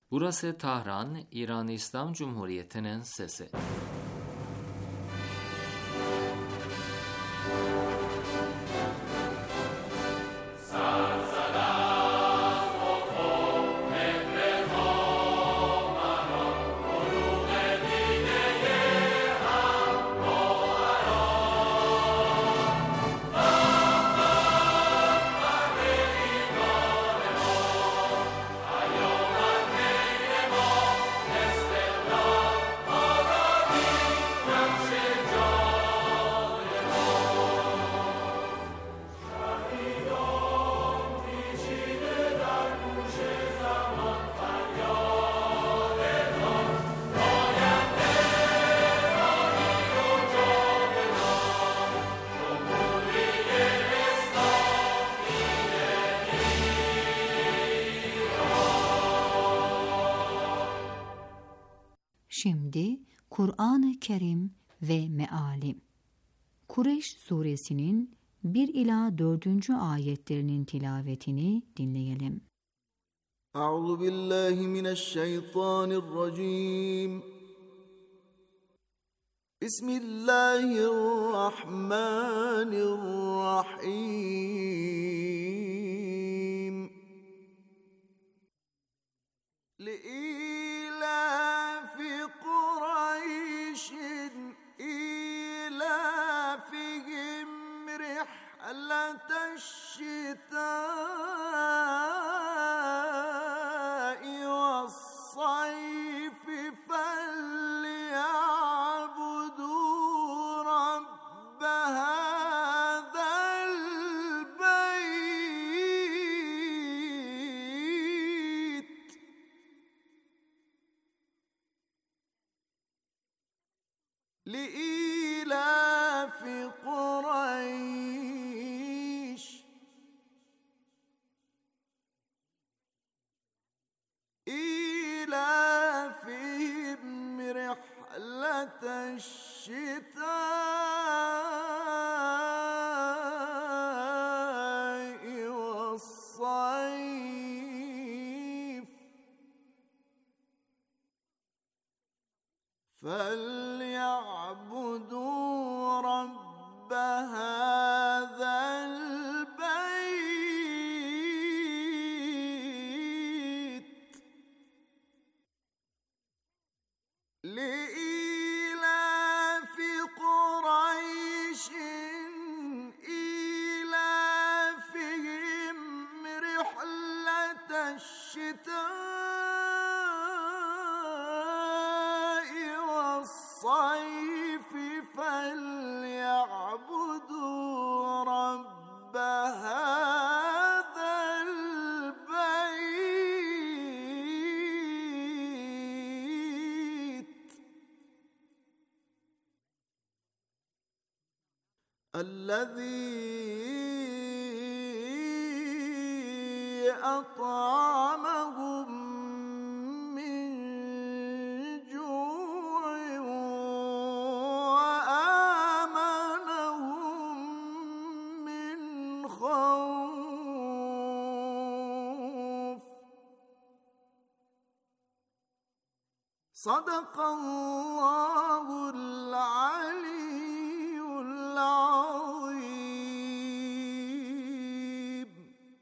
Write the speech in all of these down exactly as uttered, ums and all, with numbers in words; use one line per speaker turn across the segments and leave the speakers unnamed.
Burası Tahran, İran İslam Cumhuriyeti'nin sesi.
Şimdi Kur'an-ı Kerim ve Meali. Kureyş suresinin bir ila dördüncü ayetlerinin tilavetini dinleyelim.
Euzu billahi mineşşeytanirracim. Bismillahirrahmanirrahim. Li'ilafi Kureyşin ilafihim rihleteşşitâ'i ve's-sayfi felya'budû rabbe hâzel beyt. Li'ilafi Kureyş ilafihim rihleteşşitâ'i ve's-sayf فَلْيَعْبُدُوا رَبَّ هَذَا الْبَيْتِ لِإِيلَافِ قُرَيْشٍ إِيلَافِهِمْ رِحْلَةَ الشِّتَاءِ وَالصَّيْفِ فَلْيَعْبُدُوا رَبَّ هَذَا الْبَيْتِ الَّذِي أَطْعَمَهُم مِّن جُوعٍ وَآمَنَهُم مِّنْ خَوْفٍ. Sadakallahul aliyyul azim.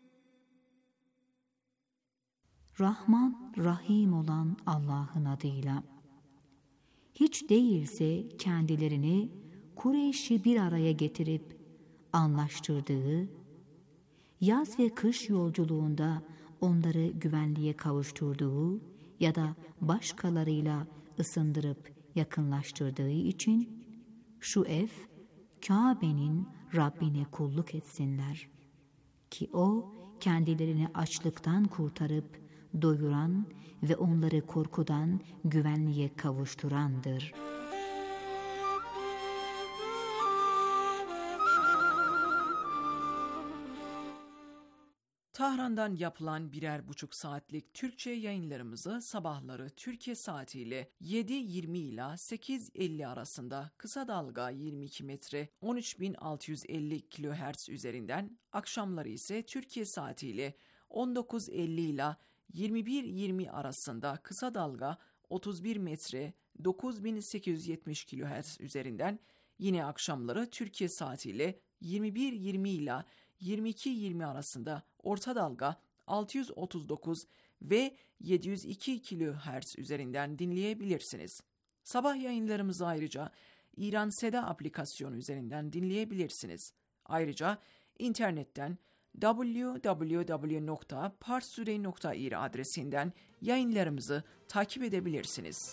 Rahman, Rahim olan Allah'ın adıyla. Hiç değilse kendilerini Kureyş'i bir araya getirip anlaştırdığı, yaz ve kış yolculuğunda onları güvenliğe kavuşturduğu ya da başkalarıyla ısındırıp yakınlaştırdığı için şu ev, Kabe'nin Rabbine kulluk etsinler. Ki o kendilerini açlıktan kurtarıp doyuran ve onları korkudan güvenliğe kavuşturandır.
Tahran'dan yapılan birer buçuk saatlik Türkçe yayınlarımızı sabahları Türkiye saatiyle yedi yirmi ila sekiz elli arasında kısa dalga yirmi iki metre on üç bin altı yüz elli kilohertz üzerinden, akşamları ise Türkiye saatiyle on dokuz elli ila yirmi bir yirmi arasında kısa dalga otuz bir metre dokuz bin sekiz yüz yetmiş kilohertz üzerinden, yine akşamları Türkiye saatiyle yirmi bir yirmi ile yirmi iki yirmi arasında orta dalga altı yüz otuz dokuz ve yedi yüz iki kilohertz üzerinden dinleyebilirsiniz. Sabah yayınlarımızı ayrıca İran Seda aplikasyonu üzerinden dinleyebilirsiniz. Ayrıca internetten double-u double-u double-u nokta parstoday nokta ir adresinden yayınlarımızı takip edebilirsiniz.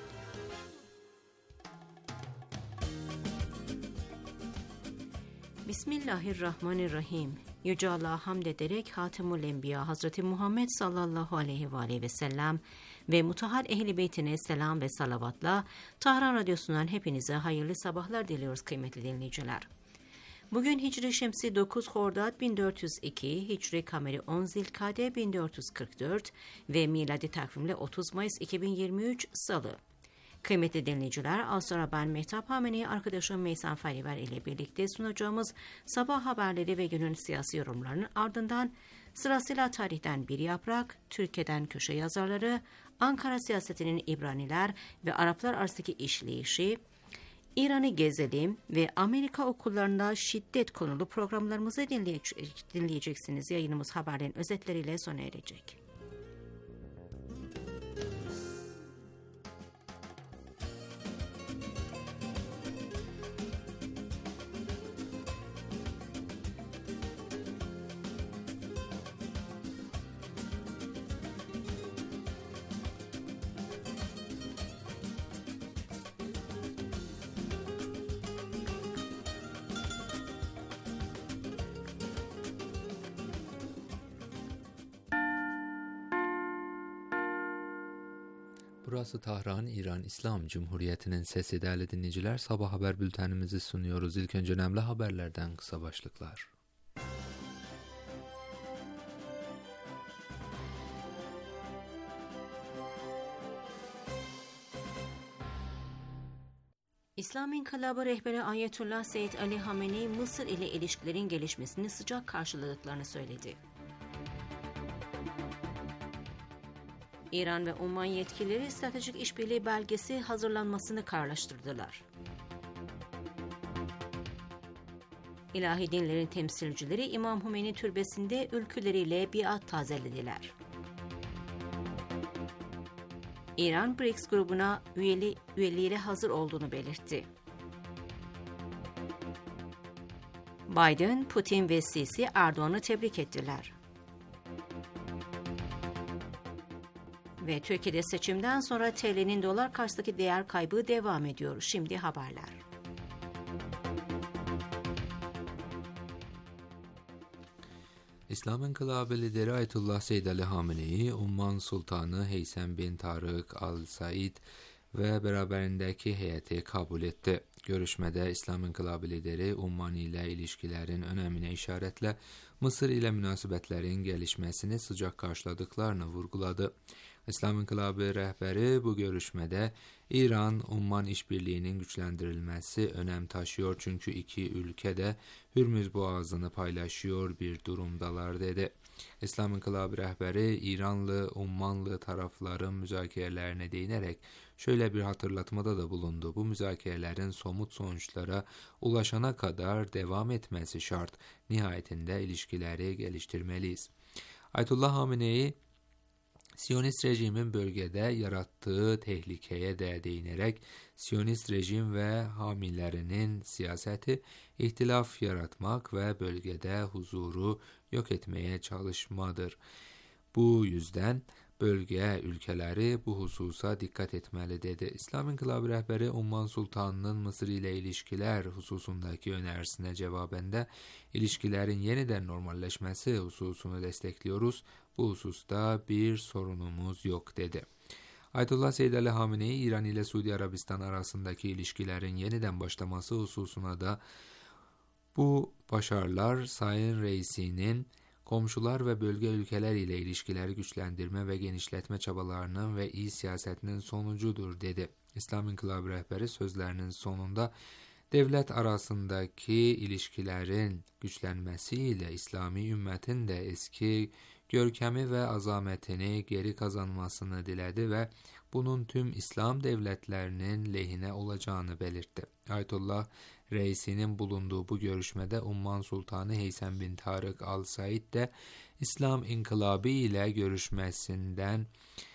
Bismillahirrahmanirrahim. Yüce Allah'a hamd ederek Hatemül Enbiya Hazreti Muhammed sallallahu aleyhi ve aleyhi ve sellem ve mutahhar ehli beytine selam ve salavatla Tahran Radyosu'ndan hepinize hayırlı sabahlar diliyoruz kıymetli dinleyiciler. Bugün Hicri Şemsi dokuz Hordat bin dört yüz iki, Hicri Kameri on Zilkade bin dört yüz kırk dört ve miladi takvimle otuz Mayıs iki bin yirmi üç Salı. Kıymetli dinleyiciler, az sonra ben Mehtap Hameni, arkadaşım Meysan Fariver ile birlikte sunacağımız sabah haberleri ve günün siyasi yorumlarının ardından sırasıyla tarihten bir yaprak, Türkiye'den köşe yazarları, Ankara siyasetinin İbraniler ve Araplar arasındaki işleyişi, İran'ı gezelim ve Amerika okullarında şiddet konulu programlarımızı dinleyece- dinleyeceksiniz. Yayınımız haberlerin özetleriyle sona erecek.
Burası Tahran, İran İslam Cumhuriyeti'nin sesi. Değerli dinleyiciler, sabah haber bültenimizi sunuyoruz. İlk önce önemli haberlerden kısa başlıklar.
İslam İnkılabı rehberi Ayetullah Seyyid Ali Hamenei, Mısır ile ilişkilerin gelişmesini sıcak karşıladıklarını söyledi. İran ve Umman yetkilileri stratejik işbirliği belgesi hazırlanmasını kararlaştırdılar. İlahi dinlerin temsilcileri İmam Hümeyni türbesinde ülküleriyle biat tazelediler. İran, B R I C S grubuna üyeli, üyeliğine hazır olduğunu belirtti. Biden, Putin ve Sisi Erdoğan'ı tebrik ettiler. Ve Türkiye'de seçimden sonra T L'nin dolar karşısındaki değer kaybı devam ediyor. Şimdi haberler.
İslam İnkılabı lideri Ayetullah Seyyid Ali Hamenei, Umman Sultanı Heysem bin Tarık Al Said ve beraberindeki heyeti kabul etti. Görüşmede İslam İnkılabı lideri Umman ile ilişkilerin önemine işaretle Mısır ile münasebetlerin gelişmesini sıcak karşıladıklarını vurguladı. İslam İnkılabı rehberi bu görüşmede İran-Umman işbirliğinin güçlendirilmesi önem taşıyor çünkü iki ülke de Hürmüz Boğazı'nı paylaşıyor bir durumdalar dedi. İslam İnkılabı rehberi İranlı, Ummanlı tarafların müzakerelerine değinerek şöyle bir hatırlatmada da bulundu. Bu müzakerelerin somut sonuçlara ulaşana kadar devam etmesi şart. Nihayetinde ilişkileri geliştirmeliyiz. Ayetullah Hamenei, Siyonist rejimin bölgede yarattığı tehlikeye de değinerek Siyonist rejim ve hamilerinin siyaseti ihtilaf yaratmak ve bölgede huzuru yok etmeye çalışmadır. Bu yüzden bölge ülkeleri bu hususa dikkat etmeli dedi. İslam İnkılabı rehberi Umman Sultanı'nın Mısır ile ilişkiler hususundaki önerisine cevabında ilişkilerin yeniden normalleşmesi hususunu destekliyoruz. Bu hususta bir sorunumuz yok dedi. Ayetullah Seyyid Ali Hamenei, İran ile Suudi Arabistan arasındaki ilişkilerin yeniden başlaması hususuna da bu başarılar Sayın Reisi'nin komşular ve bölge ülkeler ile ilişkileri güçlendirme ve genişletme çabalarının ve iyi siyasetinin sonucudur dedi. İslam İnkılabı rehberi sözlerinin sonunda devlet arasındaki ilişkilerin güçlenmesiyle İslami ümmetin de eski görkemi ve azametini geri kazanmasını diledi ve bunun tüm İslam devletlerinin lehine olacağını belirtti. Ayetullah reisinin bulunduğu bu görüşmede Umman Sultanı Heysem bin Tarık Al-Said de İslam İnkılabı ile görüşmesinden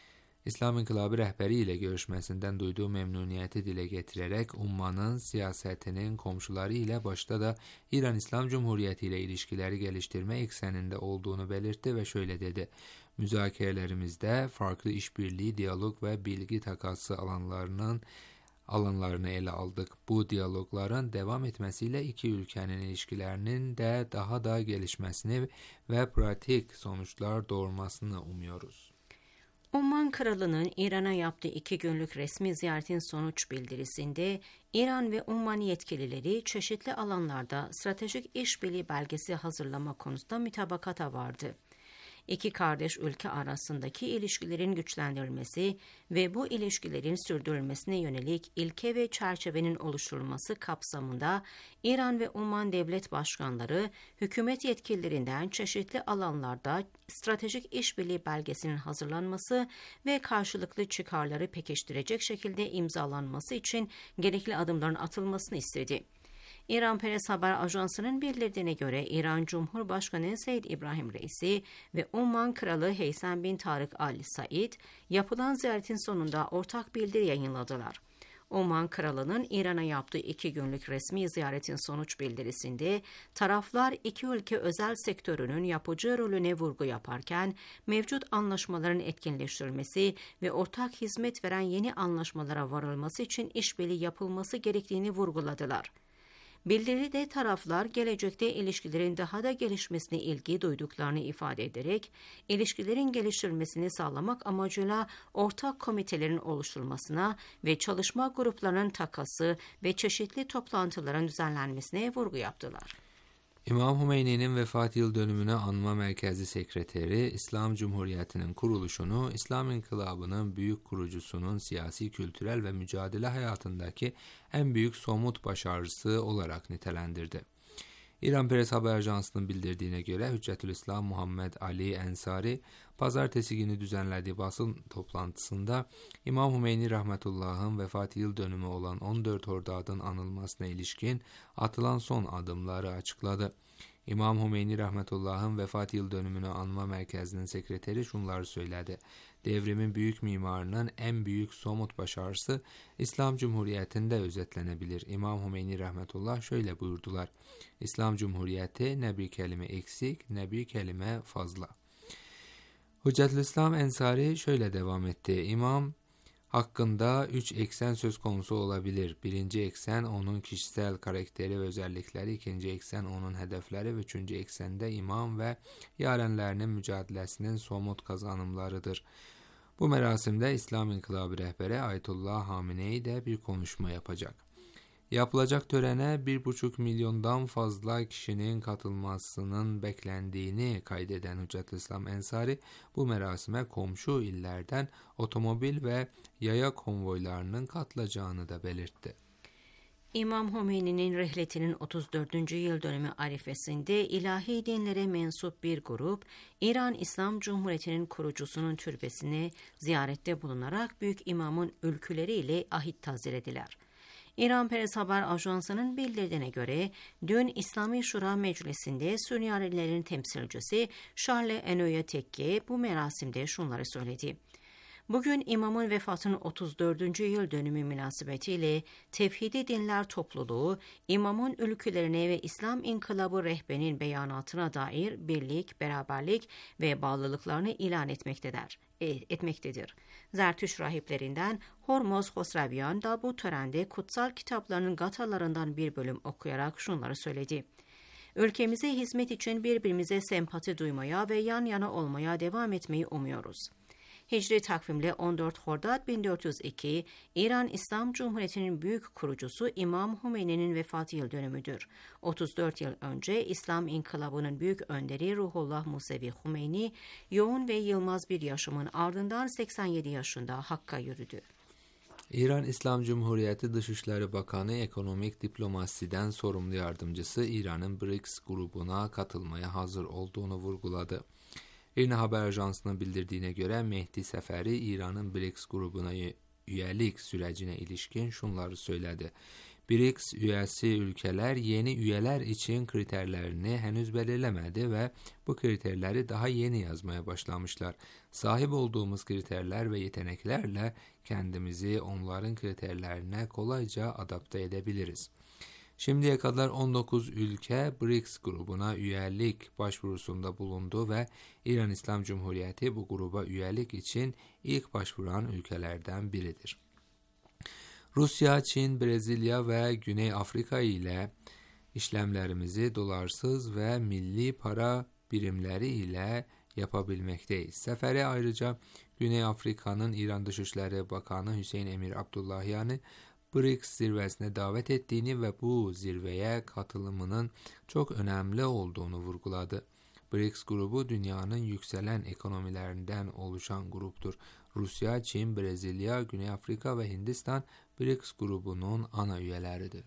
İslam İnkılabı rehberi ile görüşmesinden duyduğu memnuniyeti dile getirerek Umman'ın siyasetinin komşuları ile başta da İran İslam Cumhuriyeti ile ilişkileri geliştirme ekseninde olduğunu belirtti ve şöyle dedi: müzakerelerimizde farklı işbirliği, diyalog ve bilgi takası alanlarının alanlarını ele aldık. Bu diyalogların devam etmesiyle iki ülkenin ilişkilerinin de daha da gelişmesini ve pratik sonuçlar doğurmasını umuyoruz.
Umman Kralı'nın İran'a yaptığı iki günlük resmi ziyaretin sonuç bildirisinde İran ve Umman yetkilileri çeşitli alanlarda stratejik işbirliği belgesi hazırlama konusunda mütabakata vardı. İki kardeş ülke arasındaki ilişkilerin güçlendirilmesi ve bu ilişkilerin sürdürülmesine yönelik ilke ve çerçevenin oluşturulması kapsamında İran ve Umman devlet başkanları hükümet yetkililerinden çeşitli alanlarda stratejik işbirliği belgesinin hazırlanması ve karşılıklı çıkarları pekiştirecek şekilde imzalanması için gerekli adımların atılmasını istedi. İran Press Haber Ajansı'nın bildirdiğine göre İran Cumhurbaşkanı Seyyid İbrahim Reisi ve Umman Kralı Heysem bin Tarık Al-Said yapılan ziyaretin sonunda ortak bildiri yayınladılar. Umman Kralı'nın İran'a yaptığı iki günlük resmi ziyaretin sonuç bildirisinde taraflar iki ülke özel sektörünün yapıcı rolüne vurgu yaparken mevcut anlaşmaların etkinleştirilmesi ve ortak hizmet veren yeni anlaşmalara varılması için işbirliği yapılması gerektiğini vurguladılar. Bildiride taraflar gelecekte ilişkilerin daha da gelişmesine ilgi duyduklarını ifade ederek ilişkilerin geliştirilmesini sağlamak amacıyla ortak komitelerin oluşturulmasına ve çalışma gruplarının takası ve çeşitli toplantıların düzenlenmesine vurgu yaptılar.
İmam Hümeyni'nin vefat yıl dönümüne anma merkezi sekreteri, İslam Cumhuriyeti'nin kuruluşunu, İslam İnkılabı'nın büyük kurucusunun siyasi, kültürel ve mücadele hayatındaki en büyük somut başarısı olarak nitelendirdi. İran Press Haber Ajansı'nın bildirdiğine göre Hüccetülislam Muhammed Ali Ensari, pazartesi günü düzenlediği basın toplantısında İmam Hümeyni Rahmetullah'ın vefat yıl dönümü olan on dört Hordad'ın anılmasına ilişkin atılan son adımları açıkladı. İmam Hümeyni Rahmetullah'ın vefat yıl dönümünü anma merkezinin sekreteri şunları söyledi: devrimin büyük mimarının en büyük somut başarısı İslam Cumhuriyeti'nde özetlenebilir. İmam Hümeyni Rahmetullah şöyle buyurdular: İslam Cumhuriyeti ne bir kelime eksik ne bir kelime fazla. Hüccetülislam Ensari şöyle devam etti: İmam hakkında üç eksen söz konusu olabilir. Birinci eksen onun kişisel karakteri ve özellikleri, ikinci eksen onun hedefleri ve üçüncü eksende imam ve yarenlerinin mücadelesinin somut kazanımlarıdır. Bu merasimde İslam İnkılabı rehberi Ayetullah Hamenei de bir konuşma yapacak. Yapılacak törene bir buçuk milyondan fazla kişinin katılmasının beklendiğini kaydeden Hüccetülislam Ensari, bu merasime komşu illerden otomobil ve yaya konvoylarının katılacağını da belirtti.
İmam Hümeyni'nin rehletinin otuz dördüncü yıl dönümü arifesinde ilahi dinlere mensup bir grup, İran İslam Cumhuriyeti'nin kurucusunun türbesine ziyarette bulunarak Büyük İmam'ın ülküleriyle ahit tazilediler. İran Press Haber Ajansı'nın bildirdiğine göre dün İslami Şura Meclisi'nde Süryanilerin temsilcisi Charles Enoya Tekke bu merasimde şunları söyledi: Bugün imamın vefatının otuz dördüncü yıl dönümü münasebetiyle Tevhidi Dinler Topluluğu, imamın ülkelerine ve İslam İnkılabı rehberinin beyanatına dair birlik, beraberlik ve bağlılıklarını ilan etmektedir. etmektedir. Zertüş rahiplerinden Hormoz Hosravyan da bu törende kutsal kitaplarının gatalarından bir bölüm okuyarak şunları söyledi: Ülkemize hizmet için birbirimize sempati duymaya ve yan yana olmaya devam etmeyi umuyoruz. Hicri takvimle on dört Hordad bin dört yüz iki, İran İslam Cumhuriyeti'nin büyük kurucusu İmam Hümeyni'nin vefat yıl dönümüdür. otuz dört yıl önce İslam İnkılabı'nın büyük önderi Ruhullah Musevi Hümeyni, yoğun ve yılmaz bir yaşamın ardından seksen yedi yaşında Hakk'a yürüdü.
İran İslam Cumhuriyeti Dışişleri Bakanı Ekonomik Diplomasiden sorumlu yardımcısı İran'ın B R I C S grubuna katılmaya hazır olduğunu vurguladı. İRNA haber ajansının bildirdiğine göre Mehdi Seferi İran'ın B R I C S grubuna üyelik sürecine ilişkin şunları söyledi. B R I C S üyesi ülkeler yeni üyeler için kriterlerini henüz belirlemedi ve bu kriterleri daha yeni yazmaya başlamışlar. Sahip olduğumuz kriterler ve yeteneklerle kendimizi onların kriterlerine kolayca adapte edebiliriz. Şimdiye kadar on dokuz ülke B R I C S grubuna üyelik başvurusunda bulundu ve İran İslam Cumhuriyeti bu gruba üyelik için ilk başvuran ülkelerden biridir. Rusya, Çin, Brezilya ve Güney Afrika ile işlemlerimizi dolarsız ve milli para birimleri ile yapabilmekteyiz. Sefere ayrıca Güney Afrika'nın İran Dışişleri Bakanı Hüseyin Emir Abdullahian'ı B R I C S zirvesine davet ettiğini ve bu zirveye katılımının çok önemli olduğunu vurguladı. B R I C S grubu dünyanın yükselen ekonomilerinden oluşan gruptur. Rusya, Çin, Brezilya, Güney Afrika ve Hindistan B R I C S grubunun ana üyeleridir.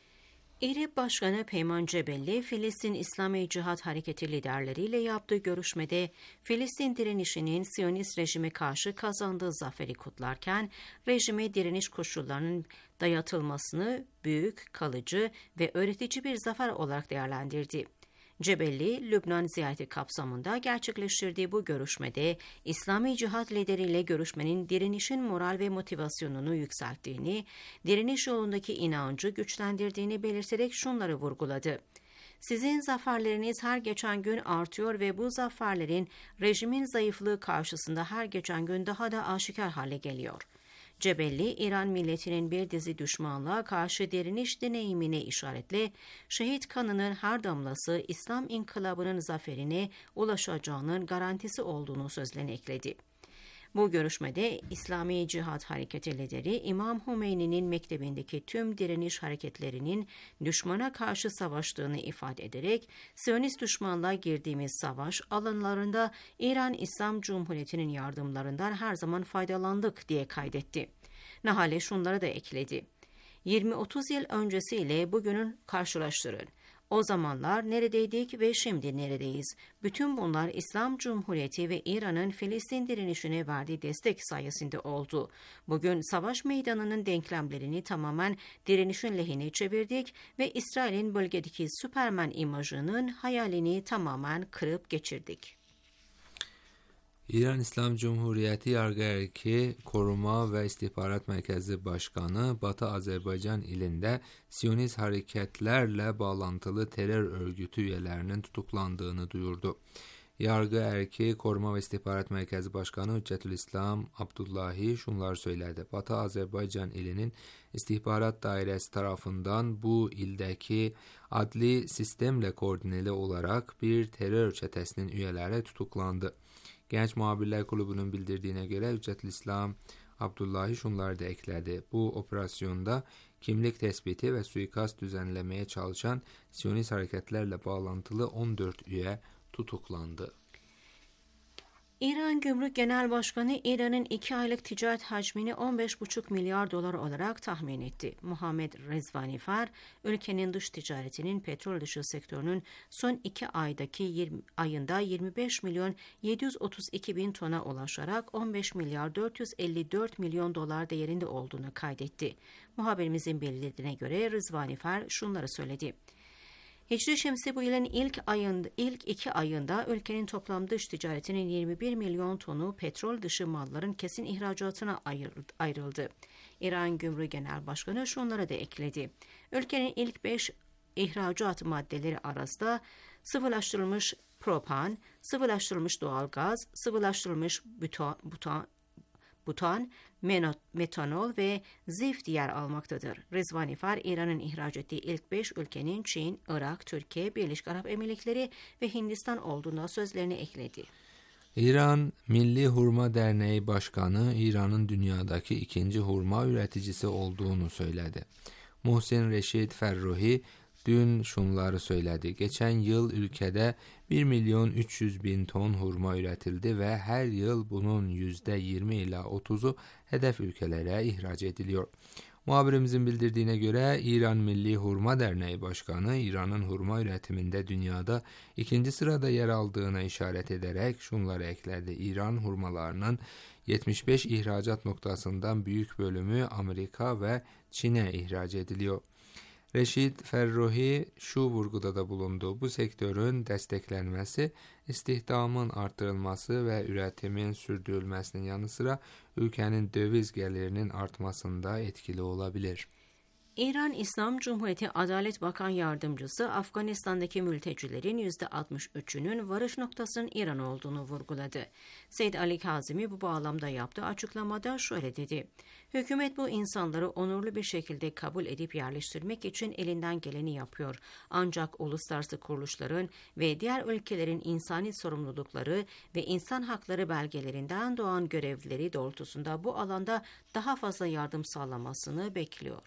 İRİB Başkanı Peyman Cebelli, Filistin İslami Cihat Hareketi liderleriyle yaptığı görüşmede Filistin direnişinin Siyonist rejime karşı kazandığı zaferi kutlarken, rejime direniş koşullarının dayatılmasını büyük, kalıcı ve öğretici bir zafer olarak değerlendirdi. Cebelli, Lübnan ziyareti kapsamında gerçekleştirdiği bu görüşmede İslami Cihat lideriyle görüşmenin direnişin moral ve motivasyonunu yükselttiğini, direniş yolundaki inancı güçlendirdiğini belirterek şunları vurguladı. Sizin zaferleriniz her geçen gün artıyor ve bu zaferlerin rejimin zayıflığı karşısında her geçen gün daha da aşikar hale geliyor. Cebelli, İran milletinin bir dizi düşmanlığa karşı direniş deneyimine işaretle, şehit kanının her damlası İslam inkılabının zaferine ulaşacağının garantisi olduğunu sözlerine ekledi. Bu görüşmede İslami Cihat Hareketi lideri İmam Hümeyni'nin mektebindeki tüm direniş hareketlerinin düşmana karşı savaştığını ifade ederek, Siyonist düşmanlığa girdiğimiz savaş alanlarında İran İslam Cumhuriyeti'nin yardımlarından her zaman faydalandık diye kaydetti. Nahale şunları da ekledi. yirmi otuz yıl öncesiyle bugünün karşılaştırın. O zamanlar neredeydik ve şimdi neredeyiz? Bütün bunlar İslam Cumhuriyeti ve İran'ın Filistin direnişine verdiği destek sayesinde oldu. Bugün savaş meydanının denklemlerini tamamen direnişin lehine çevirdik ve İsrail'in bölgedeki Süpermen imajının hayalini tamamen kırıp geçirdik.
İran İslam Cumhuriyeti Yargı Erki Koruma ve İstihbarat Merkezi Başkanı, Batı Azerbaycan ilinde Siyonist hareketlerle bağlantılı terör örgütü üyelerinin tutuklandığını duyurdu. Yargı Erki Koruma ve İstihbarat Merkezi Başkanı Hüccetülislam Abdullahi şunlar söyledi. Batı Azerbaycan ilinin istihbarat dairesi tarafından bu ildeki adli sistemle koordineli olarak bir terör çetesinin üyeleri tutuklandı. Genç Muhabirler Kulübü'nün bildirdiğine göre Hüccetülislam Abdullahi şunları da ekledi. Bu operasyonda kimlik tespiti ve suikast düzenlemeye çalışan Siyonist hareketlerle bağlantılı on dört üye tutuklandı.
İran Gümrük Genel Başkanı İran'ın iki aylık ticaret hacmini on beş buçuk milyar dolar olarak tahmin etti. Muhammed Rezvanifer, ülkenin dış ticaretinin petrol dışı sektörünün son iki aydaki yirmi, ayında yirmi beş milyon yedi yüz otuz iki bin tona ulaşarak on beş milyar dört yüz elli dört milyon dolar değerinde olduğunu kaydetti. Muhabirimizin bildirdiğine göre Rezvanifer şunları söyledi. Hicri Şemsi bu yılın ilk ayında, ilk iki ayında ülkenin toplam dış ticaretinin yirmi bir milyon tonu petrol dışı malların kesin ihracatına ayrıldı. İran Gümrük Genel Başkanı şunları da ekledi. Ülkenin ilk beş ihracat maddeleri arasında sıvılaştırılmış propan, sıvılaştırılmış doğalgaz, sıvılaştırılmış butan, butan butan, metanol ve zift yer almaktadır. Rezvanifer, İran'ın ihraç ettiği ilk beş ülkenin Çin, Irak, Türkiye, Birleşik Arap Emirlikleri ve Hindistan olduğuna sözlerini ekledi.
İran Milli Hurma Derneği Başkanı, İran'ın dünyadaki ikinci hurma üreticisi olduğunu söyledi. Muhsin Reşit Ferruhi dün şunları söyledi. Geçen yıl ülkede bir milyon üç yüz bin ton hurma üretildi ve her yıl bunun yüzde yirmi ila otuzu hedef ülkelere ihraç ediliyor. Muhabirimizin bildirdiğine göre İran Milli Hurma Derneği Başkanı İran'ın hurma üretiminde dünyada ikinci sırada yer aldığına işaret ederek şunları ekledi. İran hurmalarının yetmiş beş ihracat noktasından büyük bölümü Amerika ve Çin'e ihraç ediliyor. Reşid Ferruhi şu vurguda da bulundu. Bu sektörün desteklenmesi, istihdamın artırılması ve üretimin sürdürülmesinin yanı sıra ülkenin döviz gelirinin artmasında etkili olabilir.
İran İslam Cumhuriyeti Adalet Bakan Yardımcısı Afganistan'daki mültecilerin yüzde altmış üçünün varış noktasının İran olduğunu vurguladı. Seyyid Ali Kazimi bu bağlamda yaptığı açıklamada şöyle dedi. Hükümet bu insanları onurlu bir şekilde kabul edip yerleştirmek için elinden geleni yapıyor. Ancak uluslararası kuruluşların ve diğer ülkelerin insani sorumlulukları ve insan hakları belgelerinden doğan görevleri doğrultusunda bu alanda daha fazla yardım sağlamasını bekliyor.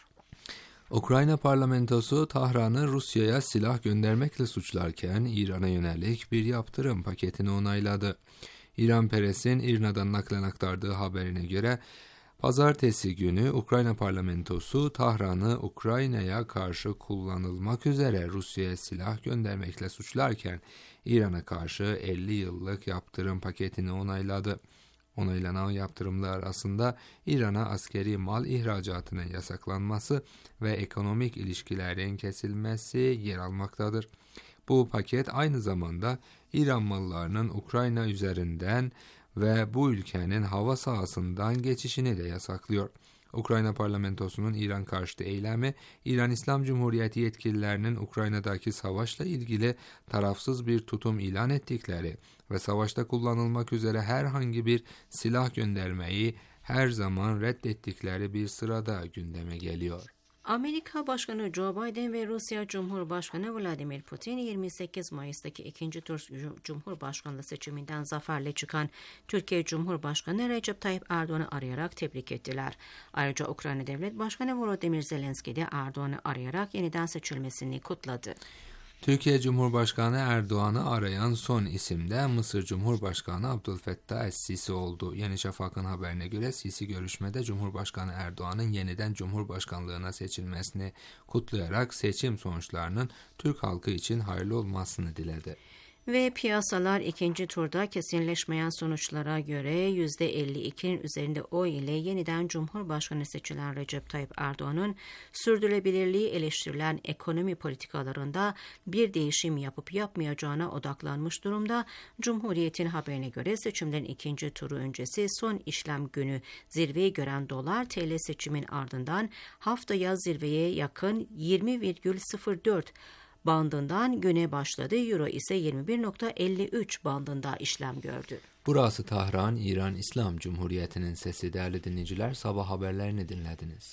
Ukrayna parlamentosu Tahran'ı Rusya'ya silah göndermekle suçlarken İran'a yönelik bir yaptırım paketini onayladı. İran Peres'in İRNA'dan naklen aktardığı haberine göre pazartesi günü Ukrayna parlamentosu Tahran'ı Ukrayna'ya karşı kullanılmak üzere Rusya'ya silah göndermekle suçlarken İran'a karşı elli yıllık yaptırım paketini onayladı. Onaylanan yaptırımlar arasında İran'a askeri mal ihracatının yasaklanması ve ekonomik ilişkilerin kesilmesi yer almaktadır. Bu paket aynı zamanda İran mallarının Ukrayna üzerinden ve bu ülkenin hava sahasından geçişini de yasaklıyor. Ukrayna parlamentosunun İran karşıtı eylemi, İran İslam Cumhuriyeti yetkililerinin Ukrayna'daki savaşla ilgili tarafsız bir tutum ilan ettikleri ve savaşta kullanılmak üzere herhangi bir silah göndermeyi her zaman reddettikleri bir sırada gündeme geliyor.
Amerika Başkanı Joe Biden ve Rusya Cumhurbaşkanı Vladimir Putin yirmi sekiz Mayıs'taki ikinci tur Cumhurbaşkanlığı seçiminden zaferle çıkan Türkiye Cumhurbaşkanı Recep Tayyip Erdoğan'ı arayarak tebrik ettiler. Ayrıca Ukrayna Devlet Başkanı Volodymyr Zelenski de Erdoğan'ı arayarak yeniden seçilmesini kutladı.
Türkiye Cumhurbaşkanı Erdoğan'ı arayan son isim de Mısır Cumhurbaşkanı Abdülfettah Es-Sisi oldu. Yeni Şafak'ın haberine göre Sisi görüşmede Cumhurbaşkanı Erdoğan'ın yeniden Cumhurbaşkanlığına seçilmesini kutlayarak seçim sonuçlarının Türk halkı için hayırlı olmasını diledi.
Ve piyasalar ikinci turda kesinleşmeyen sonuçlara göre yüzde elli ikinin üzerinde oy ile yeniden Cumhurbaşkanı seçilen Recep Tayyip Erdoğan'ın sürdürülebilirliği eleştirilen ekonomi politikalarında bir değişim yapıp yapmayacağına odaklanmış durumda. Cumhuriyet'in haberine göre seçimlerin ikinci turu öncesi son işlem günü zirveyi gören dolar T L seçimin ardından haftaya zirveye yakın yirmi virgül sıfır dört bandından güne başladı. Euro ise yirmi bir virgül elli üç bandında işlem gördü.
Burası Tahran, İran İslam Cumhuriyeti'nin sesi. Değerli dinleyiciler, sabah haberlerini dinlediniz.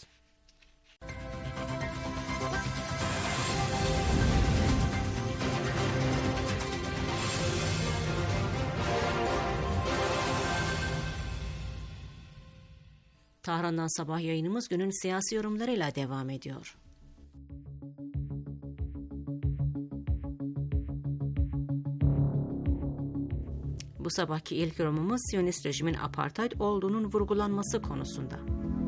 Tahran'dan sabah yayınımız günün siyasi yorumlarıyla devam ediyor. Bu sabahki ilk yorumumuz Siyonist rejimin apartheid olduğunun vurgulanması konusunda.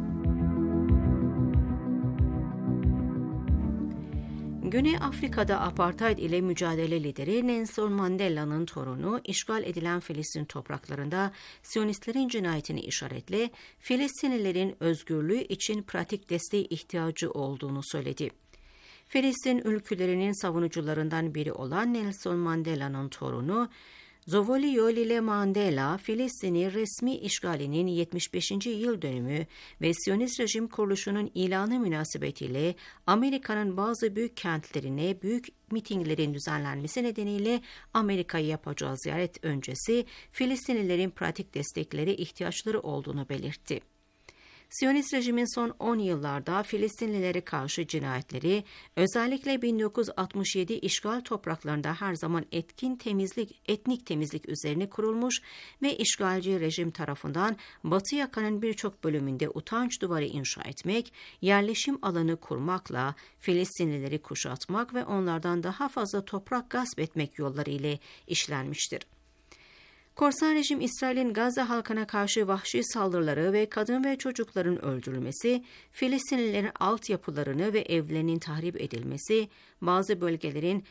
Güney Afrika'da apartheid ile mücadele lideri Nelson Mandela'nın torunu işgal edilen Filistin topraklarında Siyonistlerin cinayetini işaretle Filistinlilerin özgürlüğü için pratik desteğe ihtiyacı olduğunu söyledi. Filistin ülkülerinin savunucularından biri olan Nelson Mandela'nın torunu Zovoli Yolile Mandela, Filistin'i resmi işgalinin yetmiş beşinci yıl dönümü ve Siyonist rejim kuruluşunun ilanı münasebetiyle Amerika'nın bazı büyük kentlerine büyük mitinglerin düzenlenmesi nedeniyle Amerika'yı yapacağı ziyaret öncesi Filistinlilerin pratik desteklere ihtiyaçları olduğunu belirtti. Siyonist rejimin son on yıllarda Filistinlilere karşı cinayetleri, özellikle bin dokuz yüz altmış yedi işgal topraklarında her zaman etkin temizlik, etnik temizlik üzerine kurulmuş ve işgalci rejim tarafından Batı Yaka'nın birçok bölümünde utanç duvarı inşa etmek, yerleşim alanı kurmakla Filistinlileri kuşatmak ve onlardan daha fazla toprak gasp etmek yolları ile işlenmiştir. Korsan rejim İsrail'in Gazze halkına karşı vahşi saldırıları ve kadın ve çocukların öldürülmesi, Filistinlilerin altyapılarını ve evlerinin tahrip edilmesi, bazı bölgelerin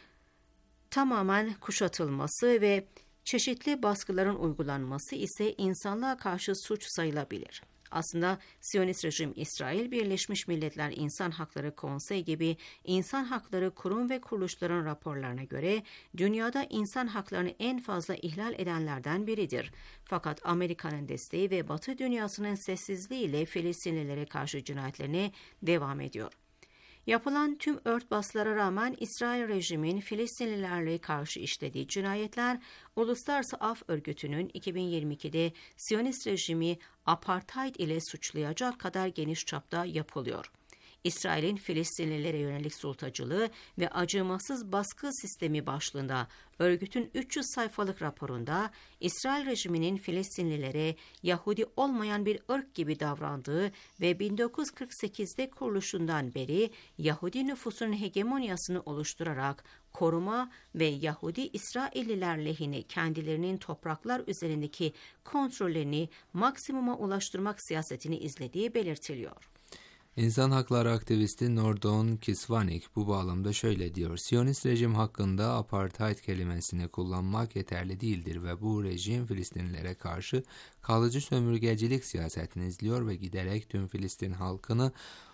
tamamen kuşatılması ve çeşitli baskıların uygulanması ise insanlığa karşı suç sayılabilir. Aslında Siyonist rejim İsrail, Birleşmiş Milletler İnsan Hakları Konseyi gibi insan hakları kurum ve kuruluşların raporlarına göre dünyada insan haklarını en fazla ihlal edenlerden biridir. Fakat Amerika'nın desteği ve Batı dünyasının sessizliğiyle Filistinlilere karşı cinayetlerine devam ediyor. Yapılan tüm örtbaslara rağmen İsrail rejimin Filistinlilerle karşı işlediği cinayetler, Uluslararası Af Örgütü'nün iki bin yirmi ikide Siyonist rejimi apartheid ile suçlayacak kadar geniş çapta yapılıyor. İsrail'in Filistinlilere yönelik sultacılığı ve acımasız baskı sistemi başlığında örgütün üç yüz sayfalık raporunda İsrail rejiminin Filistinlilere Yahudi olmayan bir ırk gibi davrandığı ve bin dokuz yüz kırk sekizde kuruluşundan beri Yahudi nüfusunun hegemonyasını oluşturarak koruma ve Yahudi İsrailliler lehine kendilerinin topraklar üzerindeki kontrollerini maksimuma ulaştırmak siyasetini izlediği belirtiliyor.
İnsan hakları aktivisti Nordon Kisvanik bu bağlamda şöyle diyor: Siyonist rejim hakkında apartheid kelimesini kullanmak yeterli değildir ve bu rejim Filistinlilere karşı kalıcı sömürgecilik siyasetini izliyor ve giderek tüm Filistin halkını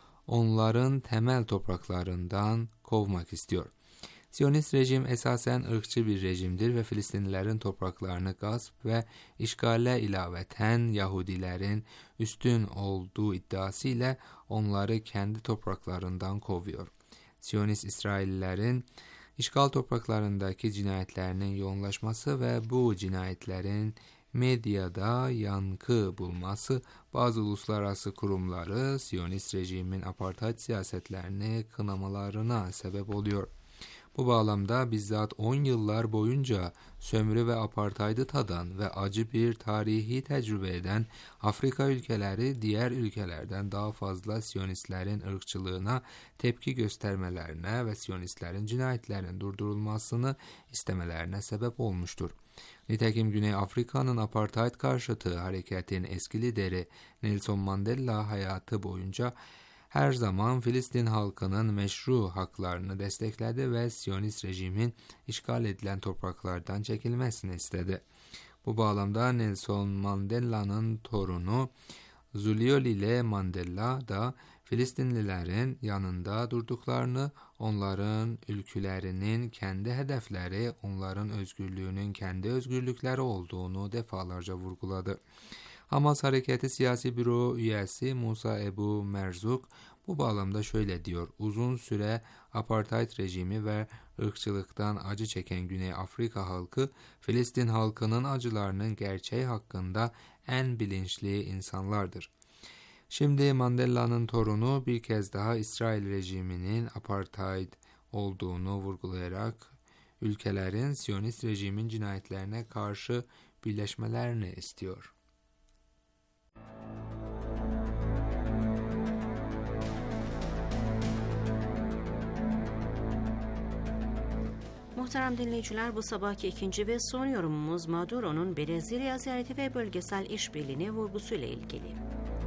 onların temel topraklarından kovmak istiyor. Siyonist rejim esasen ırkçı bir rejimdir ve Filistinlilerin topraklarını gasp ve işgale ilaveten Yahudilerin üstün olduğu iddiasıyla onları kendi topraklarından kovuyor. Siyonist İsraillilerin işgal topraklarındaki cinayetlerinin yoğunlaşması ve bu cinayetlerin medyada yankı bulması bazı uluslararası kurumları Siyonist rejimin apartheid siyasetlerini kınamalarına sebep oluyor. Bu bağlamda bizzat on yıllar boyunca sömürü ve apartheidı tadan ve acı bir tarihi tecrübe eden Afrika ülkeleri diğer ülkelerden daha fazla Siyonistlerin ırkçılığına tepki göstermelerine ve Siyonistlerin cinayetlerinin durdurulmasını istemelerine sebep olmuştur. Nitekim Güney Afrika'nın apartheid karşıtı hareketin eski lideri Nelson Mandela hayatı boyunca her zaman Filistin halkının meşru haklarını destekledi ve Siyonist rejimin işgal edilen topraklardan çekilmesini istedi. Bu bağlamda Nelson Mandela'nın torunu Zuliyolile Mandela da Filistinlilerin yanında durduklarını, onların ülkelerinin kendi hedefleri, onların özgürlüğünün kendi özgürlükleri olduğunu defalarca vurguladı. Hamas Hareketi Siyasi Büro üyesi Musa Ebu Merzuk bu bağlamda şöyle diyor: Uzun süre apartheid rejimi ve ırkçılıktan acı çeken Güney Afrika halkı, Filistin halkının acılarının gerçeği hakkında en bilinçli insanlardır. Şimdi Mandela'nın torunu bir kez daha İsrail rejiminin apartheid olduğunu vurgulayarak ülkelerin Siyonist rejimin cinayetlerine karşı birleşmelerini istiyor.
Muhterem dinleyiciler, bu sabahki ikinci ve son yorumumuz Maduro'nun Brezilya ziyareti ve bölgesel işbirliğine vurgusuyla ilgili.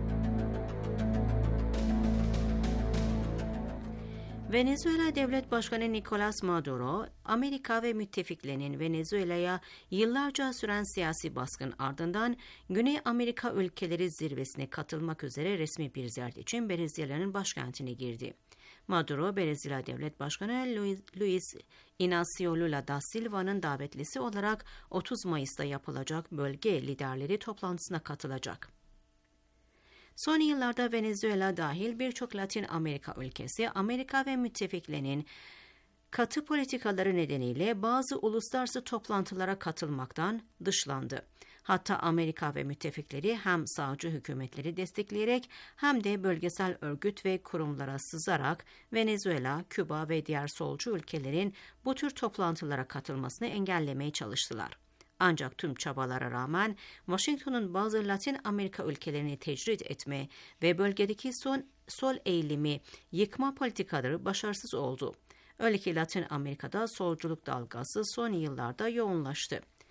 Venezuela Devlet Başkanı Nicolas Maduro, Amerika ve müttefiklerinin Venezuela'ya yıllarca süren siyasi baskın ardından Güney Amerika ülkeleri zirvesine katılmak üzere resmi bir ziyaret için Brezilya'nın başkentine girdi. Maduro, Brezilya Devlet Başkanı Luiz Inácio Lula da Silva'nın davetlisi olarak otuz Mayıs'ta yapılacak bölge liderleri toplantısına katılacak. Son yıllarda Venezuela dahil birçok Latin Amerika ülkesi, Amerika ve müttefiklerinin katı politikaları nedeniyle bazı uluslararası toplantılara katılmaktan dışlandı. Hatta Amerika ve müttefikleri hem sağcı hükümetleri destekleyerek hem de bölgesel örgüt ve kurumlara sızarak Venezuela, Küba ve diğer solcu ülkelerin bu tür toplantılara katılmasını engellemeye çalıştılar. Ancak tüm çabalara rağmen Washington'un bazı Latin Amerika ülkelerini tecrit etme ve bölgedeki son, sol eğilimi yıkma politikaları başarısız oldu. Öyle ki Latin Amerika'da solculuk dalgası son yıllarda yoğunlaştı.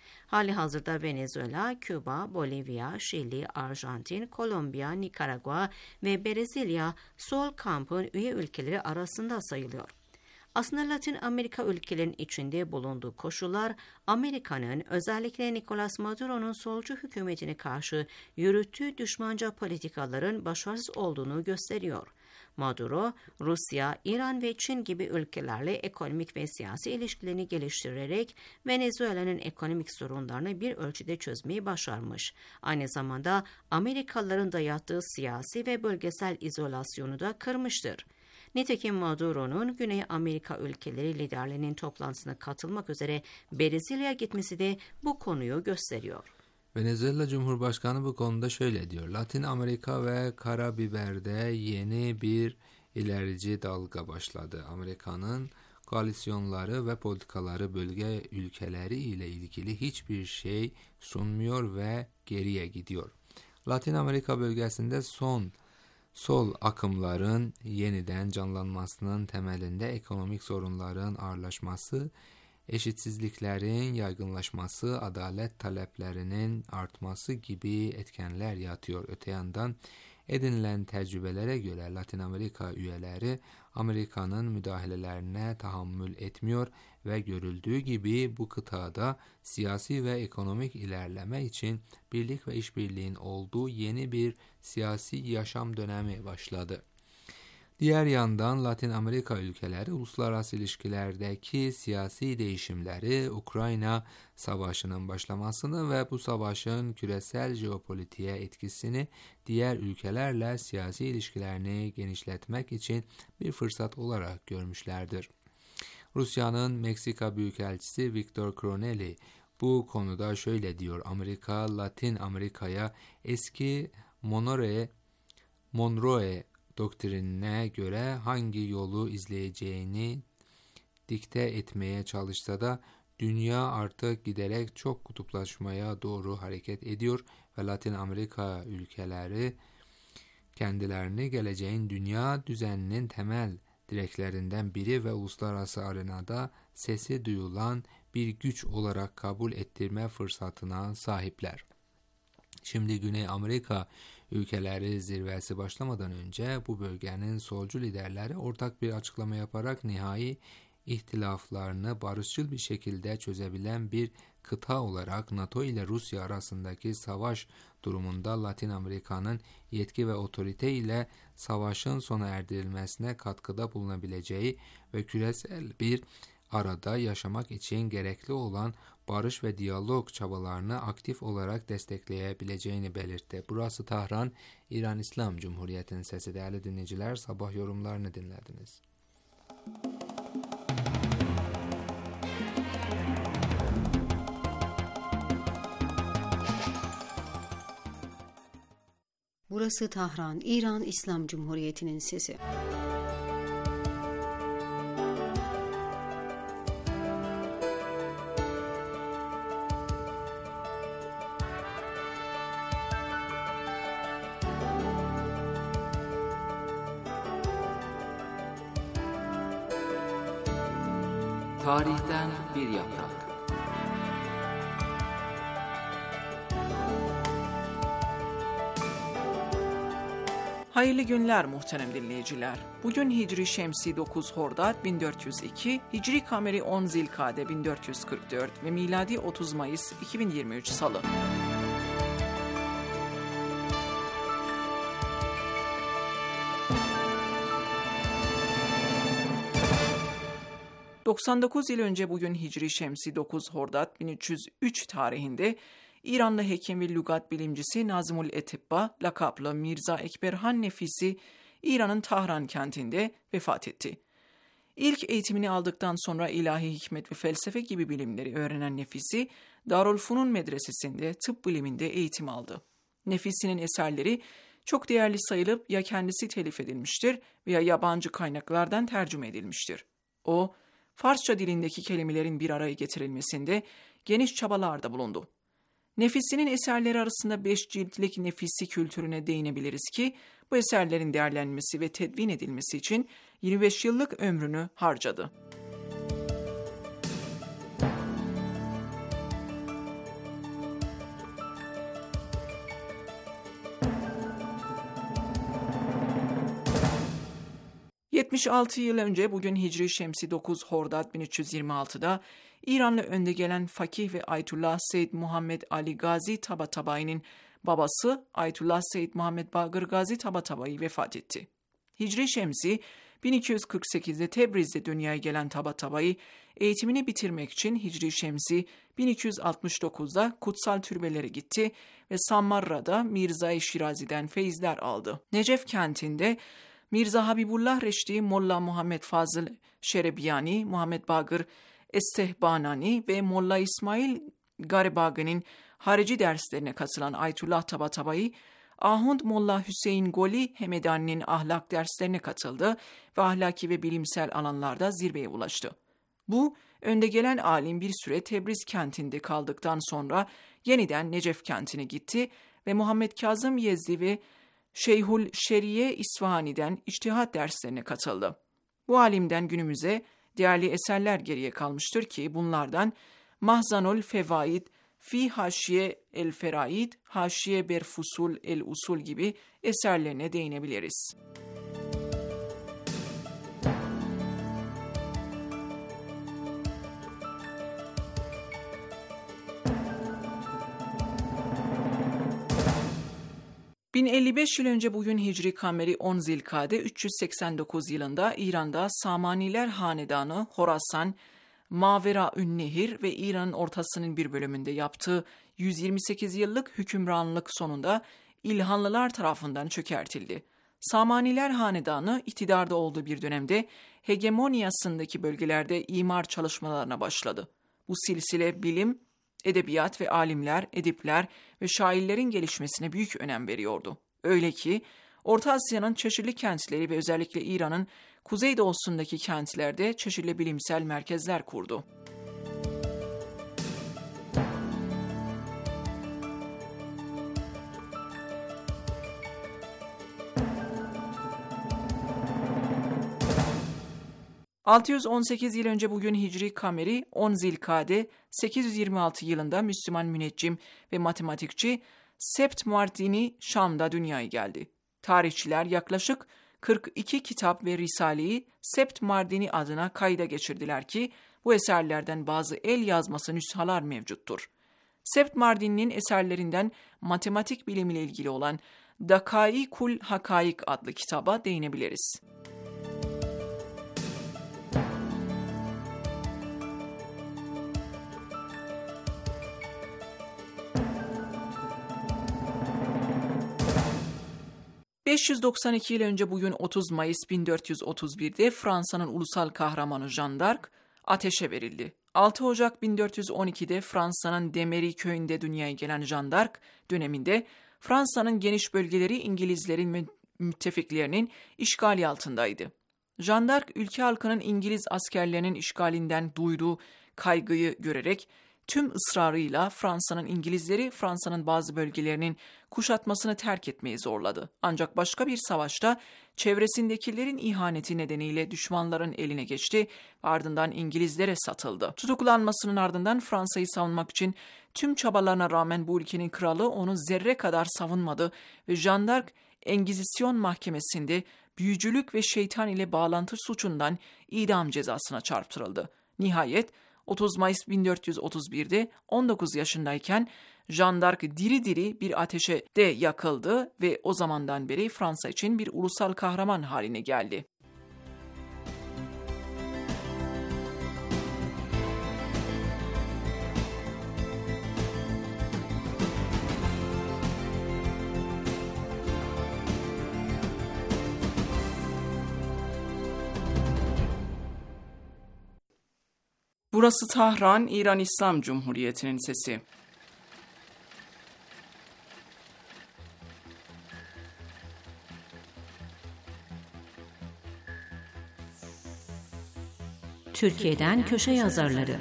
Hali hazırda Venezuela, Küba, Bolivya, Şili, Arjantin, Kolombiya, Nikaragua ve Brezilya Sol kampın üye ülkeleri arasında sayılıyor. Aslında Latin Amerika ülkelerinin içinde bulunduğu koşullar, Amerika'nın özellikle Nicolas Maduro'nun solcu hükümetine karşı yürüttüğü düşmanca politikaların başarısız olduğunu gösteriyor. Maduro, Rusya, İran ve Çin gibi ülkelerle ekonomik ve siyasi ilişkilerini geliştirerek Venezuela'nın ekonomik sorunlarını bir ölçüde çözmeyi başarmış. Aynı zamanda Amerikalıların dayattığı siyasi ve bölgesel izolasyonu da kırmıştır. Nitekim Maduro'nun Güney Amerika ülkeleri liderlerinin toplantısına katılmak üzere Brezilya'ya gitmesi de bu konuyu gösteriyor.
Venezuela Cumhurbaşkanı bu konuda şöyle diyor: Latin Amerika ve Karabiber'de yeni bir ilerici dalga başladı. Amerika'nın koalisyonları ve politikaları bölge ülkeleri ile ilgili hiçbir şey sunmuyor ve geriye gidiyor. Latin Amerika bölgesinde son sol akımların yeniden canlanmasının temelinde ekonomik sorunların ağırlaşması, eşitsizliklerin yaygınlaşması, adalet taleplerinin artması gibi etkenler yatıyor. Öte yandan edinilen tecrübelere göre Latin Amerika üyeleri Amerika'nın müdahalelerine tahammül etmiyor ve görüldüğü gibi bu kıtada siyasi ve ekonomik ilerleme için birlik ve işbirliğinin olduğu yeni bir siyasi yaşam dönemi başladı. Diğer yandan Latin Amerika ülkeleri uluslararası ilişkilerdeki siyasi değişimleri, Ukrayna Savaşı'nın başlamasını ve bu savaşın küresel jeopolitiğe etkisini diğer ülkelerle siyasi ilişkilerini genişletmek için bir fırsat olarak görmüşlerdir. Rusya'nın Meksika Büyükelçisi Victor Cronelli bu konuda şöyle diyor: Amerika, Latin Amerika'ya eski Monroe, Monroe doktrinine göre hangi yolu izleyeceğini dikte etmeye çalışsa da dünya artık giderek çok kutuplaşmaya doğru hareket ediyor ve Latin Amerika ülkeleri kendilerini geleceğin dünya düzeninin temel direklerinden biri ve uluslararası arenada sesi duyulan bir güç olarak kabul ettirme fırsatına sahipler. Şimdi Güney Amerika ülkeleri zirvesi başlamadan önce bu bölgenin solcu liderleri ortak bir açıklama yaparak nihai ihtilaflarını barışçıl bir şekilde çözebilen bir kıta olarak NATO ile Rusya arasındaki savaş durumunda Latin Amerika'nın yetki ve otorite ile savaşın sona erdirilmesine katkıda bulunabileceği ve küresel bir arada yaşamak için gerekli olan barış ve diyalog çabalarını aktif olarak destekleyebileceğini belirtti. Burası Tahran, İran İslam Cumhuriyeti'nin sesi. Değerli dinleyiciler, sabah yorumlarını dinlediniz.
Burası Tahran, İran İslam Cumhuriyeti'nin sesi.
Tarihten bir yaprak.
Hayırlı günler muhterem dinleyiciler. Bugün Hicri Şemsi dokuz Hordat bin dört yüz iki, Hicri Kameri on Zilkade bin dört yüz kırk dört ve miladi otuz Mayıs iki bin yirmi üç Salı. doksan dokuz yıl önce bugün Hicri Şemsi dokuz Hordat bin üç yüz üç tarihinde İranlı hekim ve lügat bilimcisi Nazımul Etibba lakaplı Mirza Ekberhan Nefisi İran'ın Tahran kentinde vefat etti. İlk eğitimini aldıktan sonra ilahi hikmet ve felsefe gibi bilimleri öğrenen Nefisi, Darülfünun Medresesi'nde tıp biliminde eğitim aldı. Nefisi'nin eserleri çok değerli sayılıp ya kendisi telif edilmiştir veya yabancı kaynaklardan tercüme edilmiştir. O, Farsça dilindeki kelimelerin bir araya getirilmesinde geniş çabalarda bulundu. Nefisi'nin eserleri arasında beş ciltlik Nefisi kültürüne değinebiliriz ki, bu eserlerin değerlenmesi ve tedvin edilmesi için yirmi beş yıllık ömrünü harcadı. altmış altı yıl önce bugün Hicri Şemsi dokuz Hordad bin üç yüz yirmi altıda İranlı önde gelen fakih ve Ayetullah Seyyid Muhammed Ali Gazi Tabatabayi'nin babası Ayetullah Seyyid Muhammed Baqir Gazi Tabatabai vefat etti. Hicri Şemsi bin iki yüz kırk sekizde Tebriz'de dünyaya gelen Tabatabai, eğitimini bitirmek için Hicri Şemsi bin iki yüz altmış dokuzda kutsal türbelere gitti ve Sammarra'da Mirza-i Şirazi'den feyizler aldı. Necef kentinde Mirza Habibullah Reşdi, Molla Muhammed Fazıl Şerebiyani, Muhammed Baqir Estehbanani ve Molla İsmail Garibagi'nin harici derslerine katılan Ayetullah Tabatabai, Ahund Molla Hüseyin Goli Hemedani'nin ahlak derslerine katıldı ve ahlaki ve bilimsel alanlarda zirveye ulaştı. Bu, önde gelen alim bir süre Tebriz kentinde kaldıktan sonra yeniden Necef kentine gitti ve Muhammed Kazım Yezdi ve Şeyhül Şeriye İsfahani'den içtihat derslerine katıldı. Bu alimden günümüze değerli eserler geriye kalmıştır ki bunlardan Mahzanul Fevaid, Fi Haşiye el Feraid, Haşiye ber Fusul el Usul gibi eserlerine değinebiliriz. bin elli beş yıl önce bugün Hicri Kameri on Zilkade üç yüz seksen dokuz yılında İran'da Samaniler Hanedanı Horasan, Mavera-ün-Nehir ve İran'ın ortasının bir bölümünde yaptığı yüz yirmi sekiz yıllık hükümranlık sonunda İlhanlılar tarafından çökertildi. Samaniler Hanedanı iktidarda olduğu bir dönemde hegemonyasındaki bölgelerde imar çalışmalarına başladı. Bu silsile bilim, edebiyat ve alimler, edipler ve şairlerin gelişmesine büyük önem veriyordu. Öyle ki Orta Asya'nın çeşitli kentleri ve özellikle İran'ın kuzeydoğusundaki kentlerde çeşitli bilimsel merkezler kurdu. altı yüz on sekiz yıl önce bugün Hicri Kameri on Zilkade sekiz yüz yirmi altı yılında Müslüman müneccim ve matematikçi Sept Mardini Şam'da dünyaya geldi. Tarihçiler yaklaşık kırk iki kitap ve risaleyi Sept Mardini adına kayda geçirdiler ki bu eserlerden bazı el yazması nüshalar mevcuttur. Sept Mardini'nin eserlerinden matematik bilimiyle ilgili olan Dakaikul Hakaik adlı kitaba değinebiliriz. beş yüz doksan iki yıl önce bugün otuz Mayıs bin dört yüz otuz birde Fransa'nın ulusal kahramanı Jeanne d'Arc ateşe verildi. altı Ocak bin dört yüz on ikide Fransa'nın Demery köyünde dünyaya gelen Jeanne d'Arc döneminde Fransa'nın geniş bölgeleri İngilizlerin müttefiklerinin işgali altındaydı. Jeanne d'Arc ülke halkının İngiliz askerlerinin işgalinden duyduğu kaygıyı görerek tüm ısrarıyla Fransa'nın İngilizleri Fransa'nın bazı bölgelerinin kuşatmasını terk etmeyi zorladı. Ancak başka bir savaşta çevresindekilerin ihaneti nedeniyle düşmanların eline geçti ve ardından İngilizlere satıldı. Tutuklanmasının ardından Fransa'yı savunmak için tüm çabalarına rağmen bu ülkenin kralı onu zerre kadar savunmadı ve Jeanne d'Arc Engizisyon mahkemesinde büyücülük ve şeytan ile bağlantı suçundan idam cezasına çarptırıldı. Nihayet otuz Mayıs bin dört yüz otuz birde on dokuz yaşındayken Jeanne d'Arc diri diri bir ateşede yakıldı ve o zamandan beri Fransa için bir ulusal kahraman haline geldi. Burası Tahran, İran İslam Cumhuriyeti'nin sesi.
Türkiye'den köşe yazarları.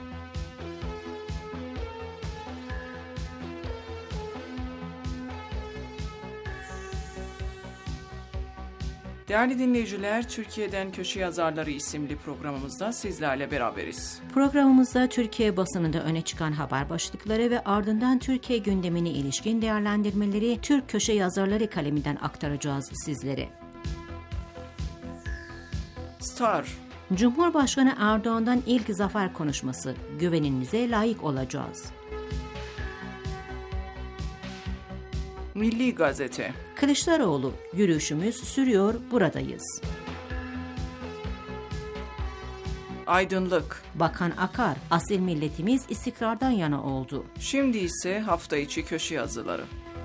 Değerli dinleyiciler, Türkiye'den Köşe Yazarları isimli programımızda sizlerle beraberiz.
Programımızda Türkiye basınında öne çıkan haber başlıkları ve ardından Türkiye gündemine ilişkin değerlendirmeleri Türk Köşe Yazarları kaleminden aktaracağız sizlere.
Star.
Cumhurbaşkanı Erdoğan'dan ilk zafer konuşması. Güveninize layık olacağız.
Milli Gazete.
Kılıçdaroğlu, yürüyüşümüz sürüyor, buradayız.
Aydınlık.
Bakan Akar, asil milletimiz istikrardan yana oldu.
Şimdi ise hafta içi köşe yazıları.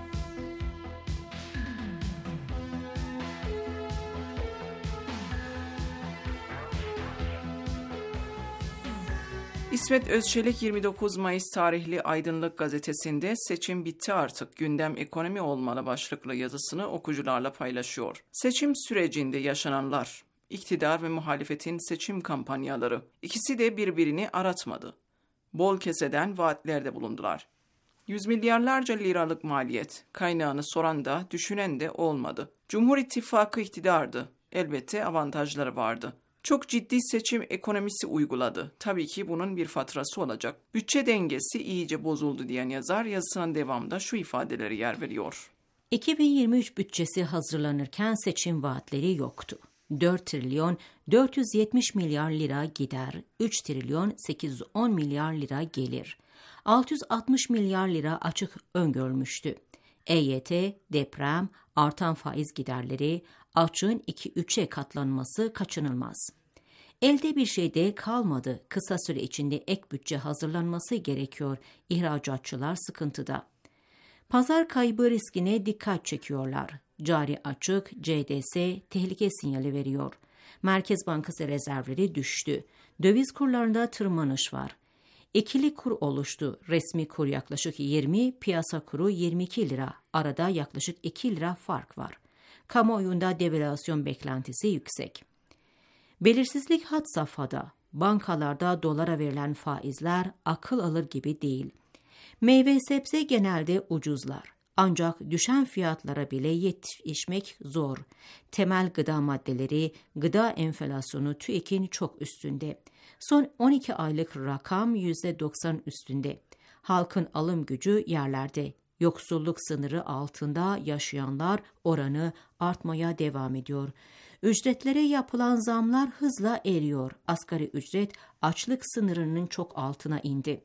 İsmet Özçelik yirmi dokuz Mayıs tarihli Aydınlık gazetesinde "Seçim bitti artık, gündem ekonomi olmalı" başlıklı yazısını okuyucularla paylaşıyor. Seçim sürecinde yaşananlar, iktidar ve muhalefetin seçim kampanyaları, ikisi de birbirini aratmadı. Bol keseden vaatlerde bulundular. Yüz milyarlarca liralık maliyet, kaynağını soran da düşünen de olmadı. Cumhur İttifakı iktidardı, elbette avantajları vardı. Çok ciddi seçim ekonomisi uyguladı. Tabii ki bunun bir faturası olacak. Bütçe dengesi iyice bozuldu diyen yazar yazısının devamında şu ifadeleri yer veriyor.
iki bin yirmi üç bütçesi hazırlanırken seçim vaatleri yoktu. dört trilyon dört yüz yetmiş milyar lira gider, üç trilyon sekiz yüz on milyar lira gelir. altı yüz altmış milyar lira açık öngörülmüştü. E Y T, deprem, artan faiz giderleri, açığın iki üçe katlanması kaçınılmaz. Elde bir şey de kalmadı. Kısa süre içinde ek bütçe hazırlanması gerekiyor. İhracatçılar sıkıntıda. Pazar kaybı riskine dikkat çekiyorlar. Cari açık, C D S tehlike sinyali veriyor. Merkez Bankası rezervleri düştü. Döviz kurlarında tırmanış var. İkili kur oluştu. Resmi kur yaklaşık yirmi, piyasa kuru yirmi iki lira. Arada yaklaşık iki lira fark var. Kamuoyunda devalüasyon beklentisi yüksek. Belirsizlik had safhada. Bankalarda dolara verilen faizler akıl alır gibi değil. Meyve sebze genelde ucuzlar. Ancak düşen fiyatlara bile yetişmek zor. Temel gıda maddeleri, gıda enflasyonu TÜİK'in çok üstünde. Son on iki aylık rakam yüzde doksan üstünde. Halkın alım gücü yerlerde. Yoksulluk sınırı altında yaşayanlar oranı artmaya devam ediyor. Ücretlere yapılan zamlar hızla eriyor. Asgari ücret açlık sınırının çok altına indi.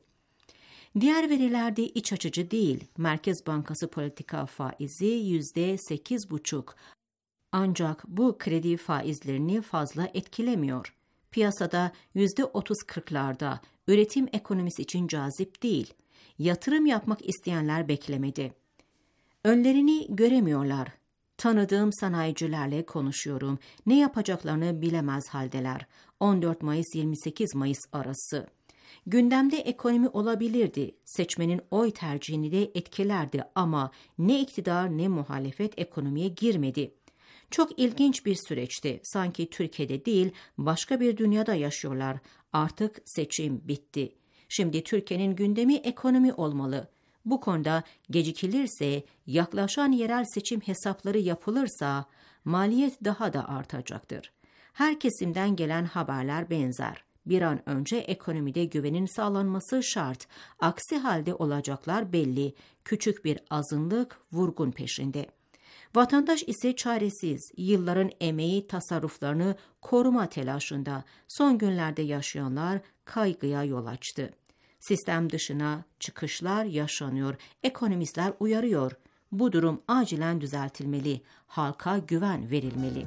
Diğer verilerde iç açıcı değil. Merkez Bankası politika faizi yüzde sekiz buçuk. Ancak bu kredi faizlerini fazla etkilemiyor. Piyasada yüzde otuz kırklarda, üretim ekonomisi için cazip değil. Yatırım yapmak isteyenler beklemedi. Önlerini göremiyorlar. Tanıdığım sanayicilerle konuşuyorum. Ne yapacaklarını bilemez haldeler. on dört Mayıs yirmi sekiz Mayıs arası. Gündemde ekonomi olabilirdi. Seçmenin oy tercihini de etkilerdi ama ne iktidar ne muhalefet ekonomiye girmedi. Çok ilginç bir süreçti. Sanki Türkiye'de değil başka bir dünyada yaşıyorlar. Artık seçim bitti. Şimdi Türkiye'nin gündemi ekonomi olmalı. Bu konuda gecikilirse, yaklaşan yerel seçim hesapları yapılırsa maliyet daha da artacaktır. Her kesimden gelen haberler benzer. Bir an önce ekonomide güvenin sağlanması şart. Aksi halde olacaklar belli. Küçük bir azınlık vurgun peşinde. Vatandaş ise çaresiz, yılların emeği tasarruflarını koruma telaşında. Son günlerde yaşayanlar kaygıya yol açtı. Sistem dışına çıkışlar yaşanıyor. Ekonomistler uyarıyor. Bu durum acilen düzeltilmeli. Halka güven verilmeli.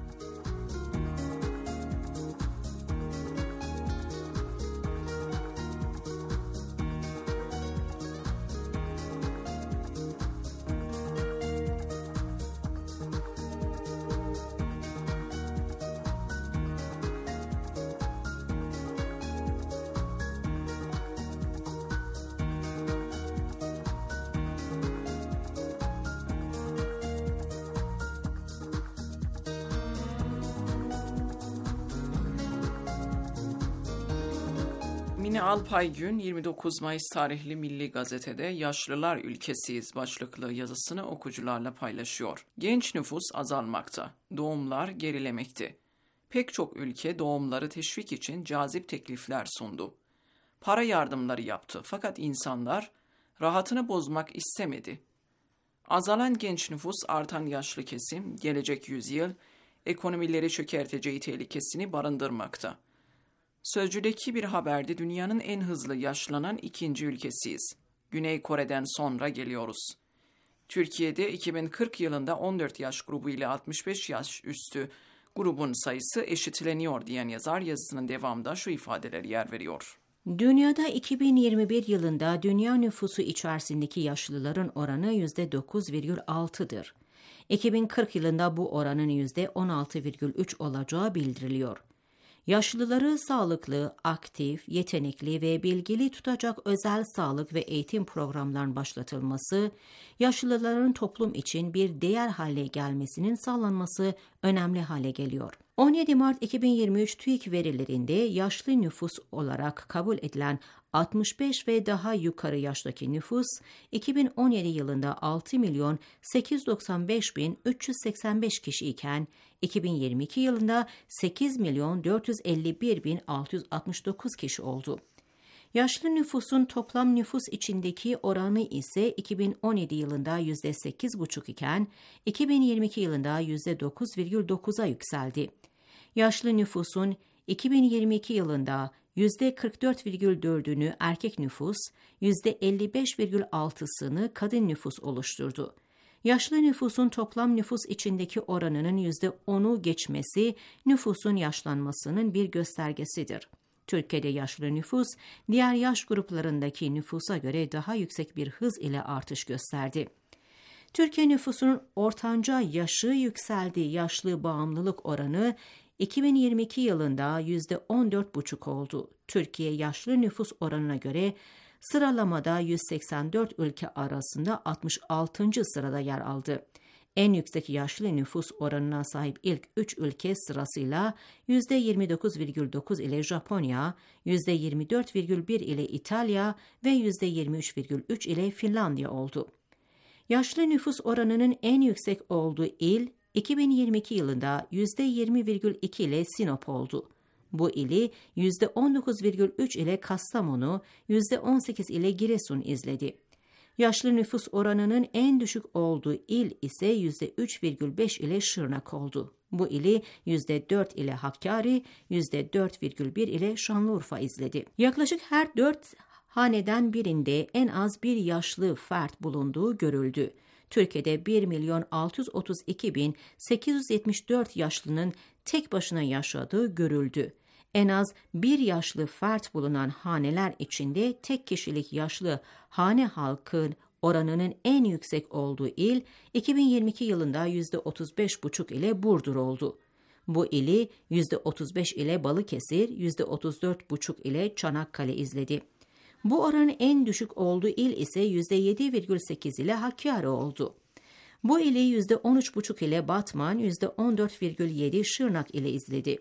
Mine Alpaygün yirmi dokuz Mayıs tarihli Milli Gazete'de "Yaşlılar ülkesiyiz" başlıklı yazısını okuyucularla paylaşıyor. Genç nüfus azalmakta, doğumlar gerilemekte. Pek çok ülke doğumları teşvik için cazip teklifler sundu. Para yardımları yaptı fakat insanlar rahatını bozmak istemedi. Azalan genç nüfus, artan yaşlı kesim, gelecek yüzyıl ekonomileri çökerteceği tehlikesini barındırmakta. Sözcü'deki bir haberde dünyanın en hızlı yaşlanan ikinci ülkesiyiz. Güney Kore'den sonra geliyoruz. Türkiye'de iki bin kırk yılında on dört yaş grubu ile altmış beş yaş üstü grubun sayısı eşitleniyor diyen yazar yazısının devamında şu ifadeleri yer veriyor.
Dünyada iki bin yirmi bir yılında dünya nüfusu içerisindeki yaşlıların oranı yüzde dokuz virgül altı'dır. iki bin kırk yılında bu oranın yüzde on altı virgül üç olacağı bildiriliyor. Yaşlıları sağlıklı, aktif, yetenekli ve bilgili tutacak özel sağlık ve eğitim programlarının başlatılması, yaşlıların toplum için bir değer hale gelmesinin sağlanması önemli hale geliyor. on yedi Mart iki bin yirmi üç TÜİK verilerinde yaşlı nüfus olarak kabul edilen altmış beş ve daha yukarı yaştaki nüfus, iki bin on yedi yılında altı milyon sekiz yüz doksan beş bin üç yüz seksen beş kişi iken, iki bin yirmi iki yılında sekiz milyon dört yüz elli bir bin altı yüz altmış dokuz kişi oldu. Yaşlı nüfusun toplam nüfus içindeki oranı ise iki bin on yedi yılında yüzde sekiz virgül beş iken, iki bin yirmi iki yılında yüzde dokuz virgül dokuz'a yükseldi. Yaşlı nüfusun iki bin yirmi iki yılında yüzde kırk dört virgül dörd'ünü erkek nüfus, yüzde elli beş virgül altı'sını kadın nüfus oluşturdu. Yaşlı nüfusun toplam nüfus içindeki oranının yüzde on'u geçmesi nüfusun yaşlanmasının bir göstergesidir. Türkiye'de yaşlı nüfus, diğer yaş gruplarındaki nüfusa göre daha yüksek bir hız ile artış gösterdi. Türkiye nüfusunun ortanca yaşı yükseldi. Yaşlı bağımlılık oranı iki bin yirmi iki yılında yüzde on dört virgül beş oldu. Türkiye yaşlı nüfus oranına göre sıralamada yüz seksen dört ülke arasında altmış altıncı sırada yer aldı. En yüksek yaşlı nüfus oranına sahip ilk üç ülke sırasıyla yüzde yirmi dokuz virgül dokuz ile Japonya, yüzde yirmi dört virgül bir ile İtalya ve yüzde yirmi üç virgül üç ile Finlandiya oldu. Yaşlı nüfus oranının en yüksek olduğu il, iki bin yirmi iki yılında yüzde yirmi virgül iki ile Sinop oldu. Bu ili yüzde on dokuz virgül üç ile Kastamonu, yüzde on sekiz ile Giresun izledi. Yaşlı nüfus oranının en düşük olduğu il ise yüzde üç virgül beş ile Şırnak oldu. Bu ili yüzde dört ile Hakkari, yüzde dört virgül bir ile Şanlıurfa izledi. Yaklaşık her dört haneden birinde en az bir yaşlı fert bulunduğu görüldü. Türkiye'de bir milyon altı yüz otuz iki bin sekiz yüz yetmiş dört yaşlının tek başına yaşadığı görüldü. En az bir yaşlı fert bulunan haneler içinde tek kişilik yaşlı hane halkın oranının en yüksek olduğu il, iki bin yirmi iki yılında yüzde otuz beş virgül beş ile Burdur oldu. Bu ili yüzde otuz beş ile Balıkesir, yüzde otuz dört virgül beş ile Çanakkale izledi. Bu oranın en düşük olduğu il ise yüzde yedi virgül sekiz ile Hakkari oldu. Bu ili yüzde on üç virgül beş ile Batman, yüzde on dört virgül yedi Şırnak ile izledi.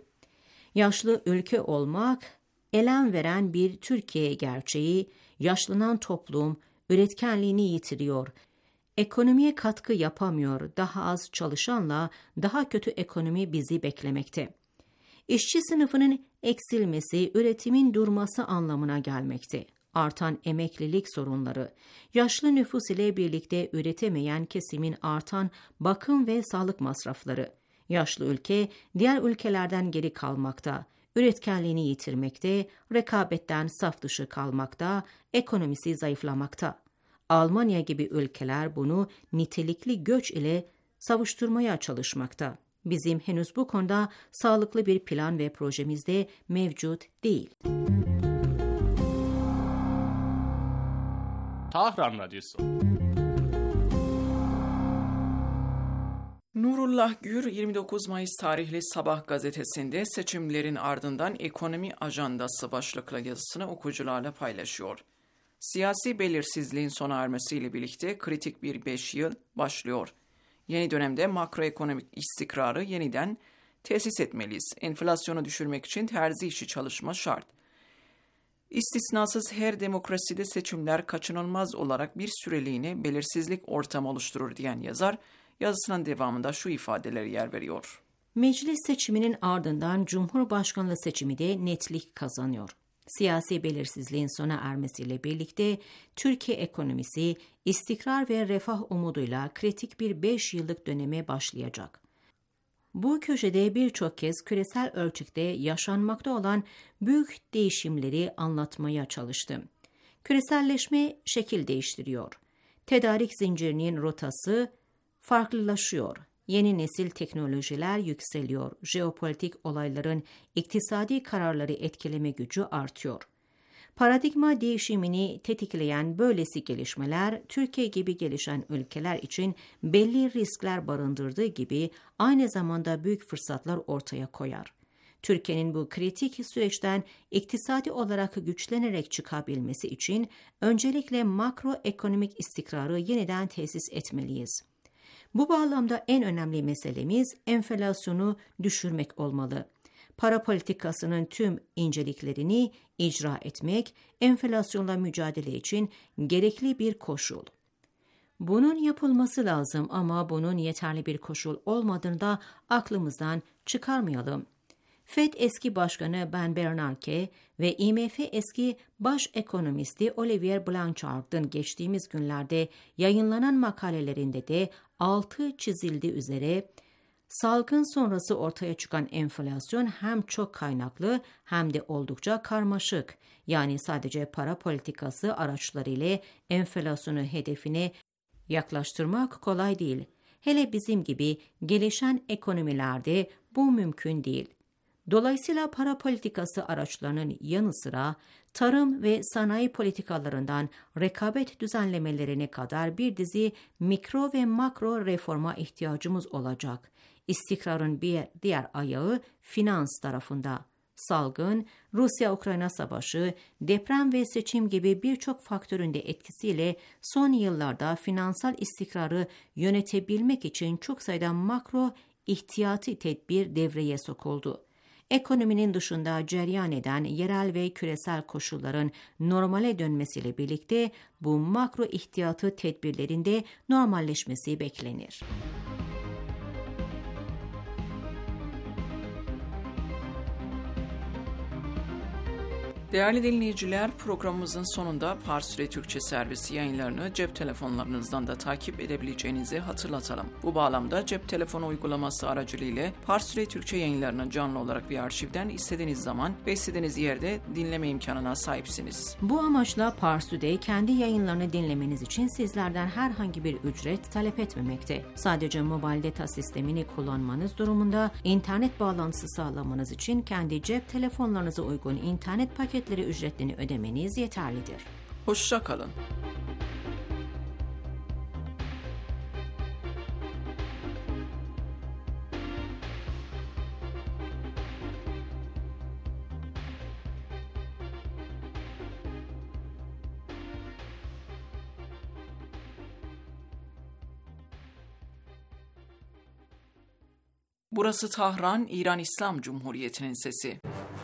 Yaşlı ülke olmak, elem veren bir Türkiye gerçeği, yaşlanan toplum üretkenliğini yitiriyor. Ekonomiye katkı yapamıyor, daha az çalışanla daha kötü ekonomi bizi beklemekte. İşçi sınıfının eksilmesi, üretimin durması anlamına gelmekte. Artan emeklilik sorunları, yaşlı nüfus ile birlikte üretemeyen kesimin artan bakım ve sağlık masrafları. Yaşlı ülke diğer ülkelerden geri kalmakta, üretkenliğini yitirmekte, rekabetten saf dışı kalmakta, ekonomisi zayıflamakta. Almanya gibi ülkeler bunu nitelikli göç ile savuşturmaya çalışmakta. Bizim henüz bu konuda sağlıklı bir plan ve projemizde mevcut değil.
Tahran Radyosu.
Nurullah Gür, yirmi dokuz Mayıs tarihli Sabah gazetesinde seçimlerin ardından ekonomi ajandası başlıklı yazısını okuyucularla paylaşıyor. Siyasi belirsizliğin sona ermesiyle birlikte kritik bir beş yıl başlıyor. Yeni dönemde makroekonomik istikrarı yeniden tesis etmeliyiz. Enflasyonu düşürmek için terzi işi çalışma şart. İstisnasız her demokraside seçimler kaçınılmaz olarak bir süreliğine belirsizlik ortamı oluşturur diyen yazar, yazısının devamında şu ifadeleri yer veriyor.
Meclis seçiminin ardından Cumhurbaşkanlığı seçimi de netlik kazanıyor. Siyasi belirsizliğin sona ermesiyle birlikte Türkiye ekonomisi istikrar ve refah umuduyla kritik bir beş yıllık döneme başlayacak. bu köşede birçok kez küresel ölçekte yaşanmakta olan büyük değişimleri anlatmaya çalıştım. Küreselleşme şekil değiştiriyor. Tedarik zincirinin rotası farklılaşıyor. Yeni nesil teknolojiler yükseliyor. Jeopolitik olayların iktisadi kararları etkileme gücü artıyor. Paradigma değişimini tetikleyen böylesi gelişmeler, Türkiye gibi gelişen ülkeler için belli riskler barındırdığı gibi aynı zamanda büyük fırsatlar ortaya koyar. Türkiye'nin bu kritik süreçten iktisadi olarak güçlenerek çıkabilmesi için öncelikle makroekonomik istikrarı yeniden tesis etmeliyiz. Bu bağlamda en önemli meselemiz enflasyonu düşürmek olmalı. Para politikasının tüm inceliklerini icra etmek, enflasyonla mücadele için gerekli bir koşul. Bunun yapılması lazım ama bunun yeterli bir koşul olmadığını da aklımızdan çıkarmayalım. Fed eski başkanı Ben Bernanke ve I M F eski baş ekonomisti Olivier Blanchard'ın geçtiğimiz günlerde yayınlanan makalelerinde de altı çizildiği üzere salgın sonrası ortaya çıkan enflasyon hem çok kaynaklı hem de oldukça karmaşık. Yani sadece para politikası araçları ile enflasyonu hedefine yaklaştırmak kolay değil. Hele bizim gibi gelişen ekonomilerde bu mümkün değil. Dolayısıyla para politikası araçlarının yanı sıra tarım ve sanayi politikalarından rekabet düzenlemelerine kadar bir dizi mikro ve makro reforma ihtiyacımız olacak. İstikrarın bir diğer ayağı finans tarafında. Salgın, Rusya-Ukrayna savaşı, deprem ve seçim gibi birçok faktörün de etkisiyle son yıllarda finansal istikrarı yönetebilmek için çok sayıda makro ihtiyati tedbir devreye sokuldu. Ekonominin dışında cereyan eden yerel ve küresel koşulların normale dönmesiyle birlikte bu makro ihtiyatı tedbirlerinde normalleşmesi beklenir.
Değerli dinleyiciler, programımızın sonunda Parsi Türkçe servisi yayınlarını cep telefonlarınızdan da takip edebileceğinizi hatırlatalım. Bu bağlamda cep telefonu uygulaması aracılığıyla Parsi Türkçe yayınlarını canlı olarak bir arşivden istediğiniz zaman ve istediğiniz yerde dinleme imkanına sahipsiniz.
Bu amaçla Parsi'de kendi yayınlarını dinlemeniz için sizlerden herhangi bir ücret talep etmemekte. Sadece mobil data sistemini kullanmanız durumunda internet bağlantısı sağlamanız için kendi cep telefonlarınıza uygun internet paketi ücretlerini ödemeniz yeterlidir.
Hoşça kalın. Burası Tahran, İran İslam Cumhuriyeti'nin sesi.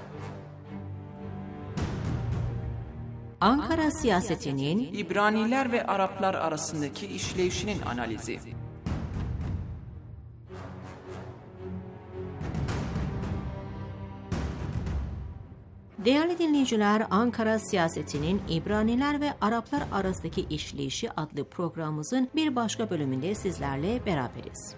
Ankara siyasetinin
İbraniler ve Araplar arasındaki işleyişinin analizi.
Değerli dinleyiciler, Ankara siyasetinin İbraniler ve Araplar arasındaki işleyişi adlı programımızın bir başka bölümünde sizlerle beraberiz.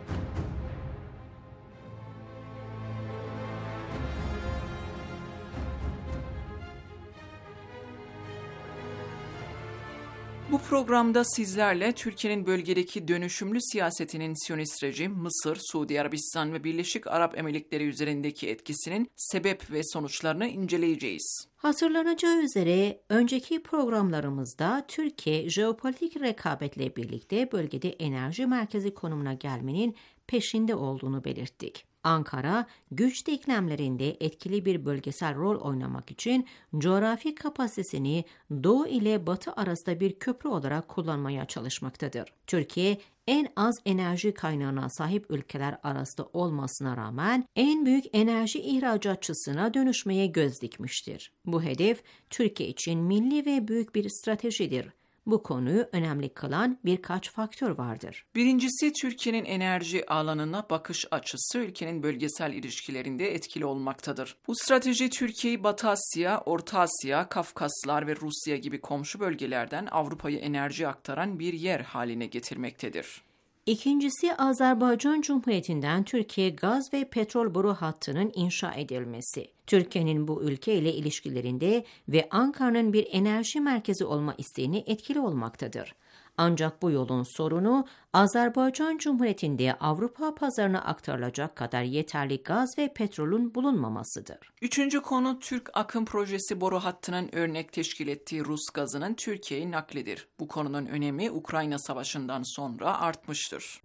Bu programda sizlerle Türkiye'nin bölgedeki dönüşümlü siyasetinin Siyonist rejim, Mısır, Suudi Arabistan ve Birleşik Arap Emirlikleri üzerindeki etkisinin sebep ve sonuçlarını inceleyeceğiz.
Hatırlanacağı üzere önceki programlarımızda Türkiye jeopolitik rekabetle birlikte bölgede enerji merkezi konumuna gelmenin peşinde olduğunu belirttik. Ankara, güç denklemlerinde etkili bir bölgesel rol oynamak için coğrafi kapasitesini Doğu ile Batı arasında bir köprü olarak kullanmaya çalışmaktadır. Türkiye, en az enerji kaynağına sahip ülkeler arasında olmasına rağmen en büyük enerji ihracatçısına dönüşmeye göz dikmiştir. Bu hedef, Türkiye için milli ve büyük bir stratejidir. Bu konuyu önemli kılan birkaç faktör vardır.
Birincisi, Türkiye'nin enerji alanına bakış açısı ülkenin bölgesel ilişkilerinde etkili olmaktadır. Bu strateji Türkiye'yi Batı Asya, Orta Asya, Kafkaslar ve Rusya gibi komşu bölgelerden Avrupa'ya enerji aktaran bir yer haline getirmektedir.
İkincisi, Azerbaycan Cumhuriyeti'nden Türkiye gaz ve petrol boru hattının inşa edilmesi. Türkiye'nin bu ülkeyle ilişkilerinde ve Ankara'nın bir enerji merkezi olma isteğini etkili olmaktadır. Ancak bu yolun sorunu Azerbaycan Cumhuriyeti'nde Avrupa pazarına aktarılacak kadar yeterli gaz ve petrolün bulunmamasıdır.
Üçüncü konu, Türk Akım Projesi boru hattının örnek teşkil ettiği Rus gazının Türkiye'ye naklidir. Bu konunun önemi Ukrayna Savaşı'ndan sonra artmıştır.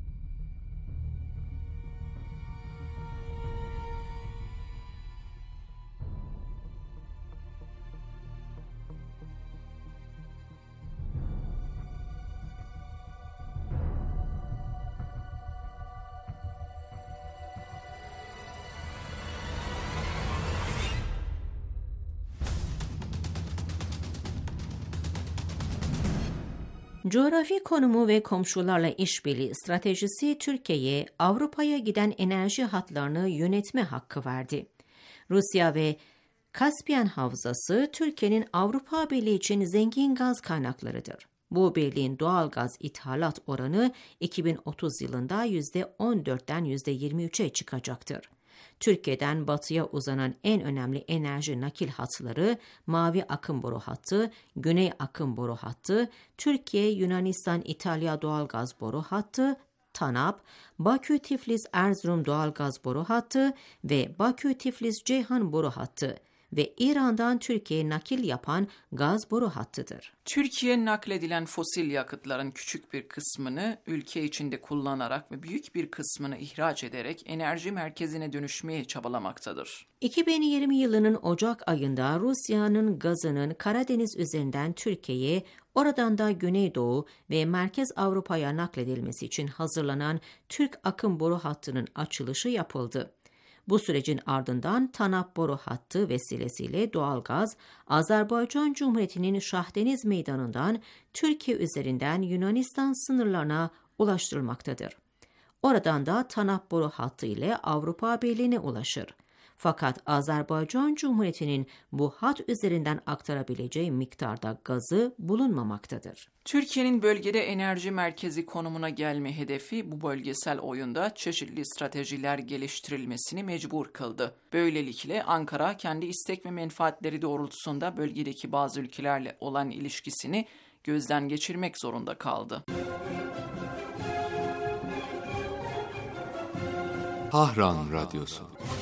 Coğrafi konumu ve komşularla işbirliği stratejisi Türkiye'ye Avrupa'ya giden enerji hatlarını yönetme hakkı verdi. Rusya ve Kaspiyen Havzası Türkiye'nin Avrupa Birliği için zengin gaz kaynaklarıdır. Bu birliğin doğal gaz ithalat oranı iki bin otuz yılında yüzde on dörtten yüzde yirmi üçe çıkacaktır. Türkiye'den batıya uzanan en önemli enerji nakil hatları Mavi Akım boru hattı, Güney Akım boru hattı, Türkiye, Yunanistan, İtalya doğalgaz boru hattı, TANAP, Bakü-Tiflis-Erzurum doğalgaz boru hattı ve Bakü-Tiflis-Ceyhan boru hattı ve İran'dan Türkiye'ye nakil yapan gaz boru hattıdır.
Türkiye nakledilen fosil yakıtların küçük bir kısmını ülke içinde kullanarak ve büyük bir kısmını ihraç ederek enerji merkezine dönüşmeye çabalamaktadır.
iki bin yirmi yılının Ocak ayında Rusya'nın gazının Karadeniz üzerinden Türkiye'ye, oradan da Güneydoğu ve Merkez Avrupa'ya nakledilmesi için hazırlanan Türk Akım boru hattının açılışı yapıldı. Bu sürecin ardından TANAP boru hattı vesilesiyle doğalgaz, Azerbaycan Cumhuriyeti'nin Şahdeniz Meydanı'ndan Türkiye üzerinden Yunanistan sınırlarına ulaştırılmaktadır. Oradan da TANAP boru hattı ile Avrupa Birliği'ne ulaşır. Fakat Azerbaycan Cumhuriyeti'nin bu hat üzerinden aktarabileceği miktarda gazı bulunmamaktadır.
Türkiye'nin bölgede enerji merkezi konumuna gelme hedefi bu bölgesel oyunda çeşitli stratejiler geliştirilmesini mecbur kıldı. Böylelikle Ankara kendi istek ve menfaatleri doğrultusunda bölgedeki bazı ülkelerle olan ilişkisini gözden geçirmek zorunda kaldı.
Tahran Radyosu.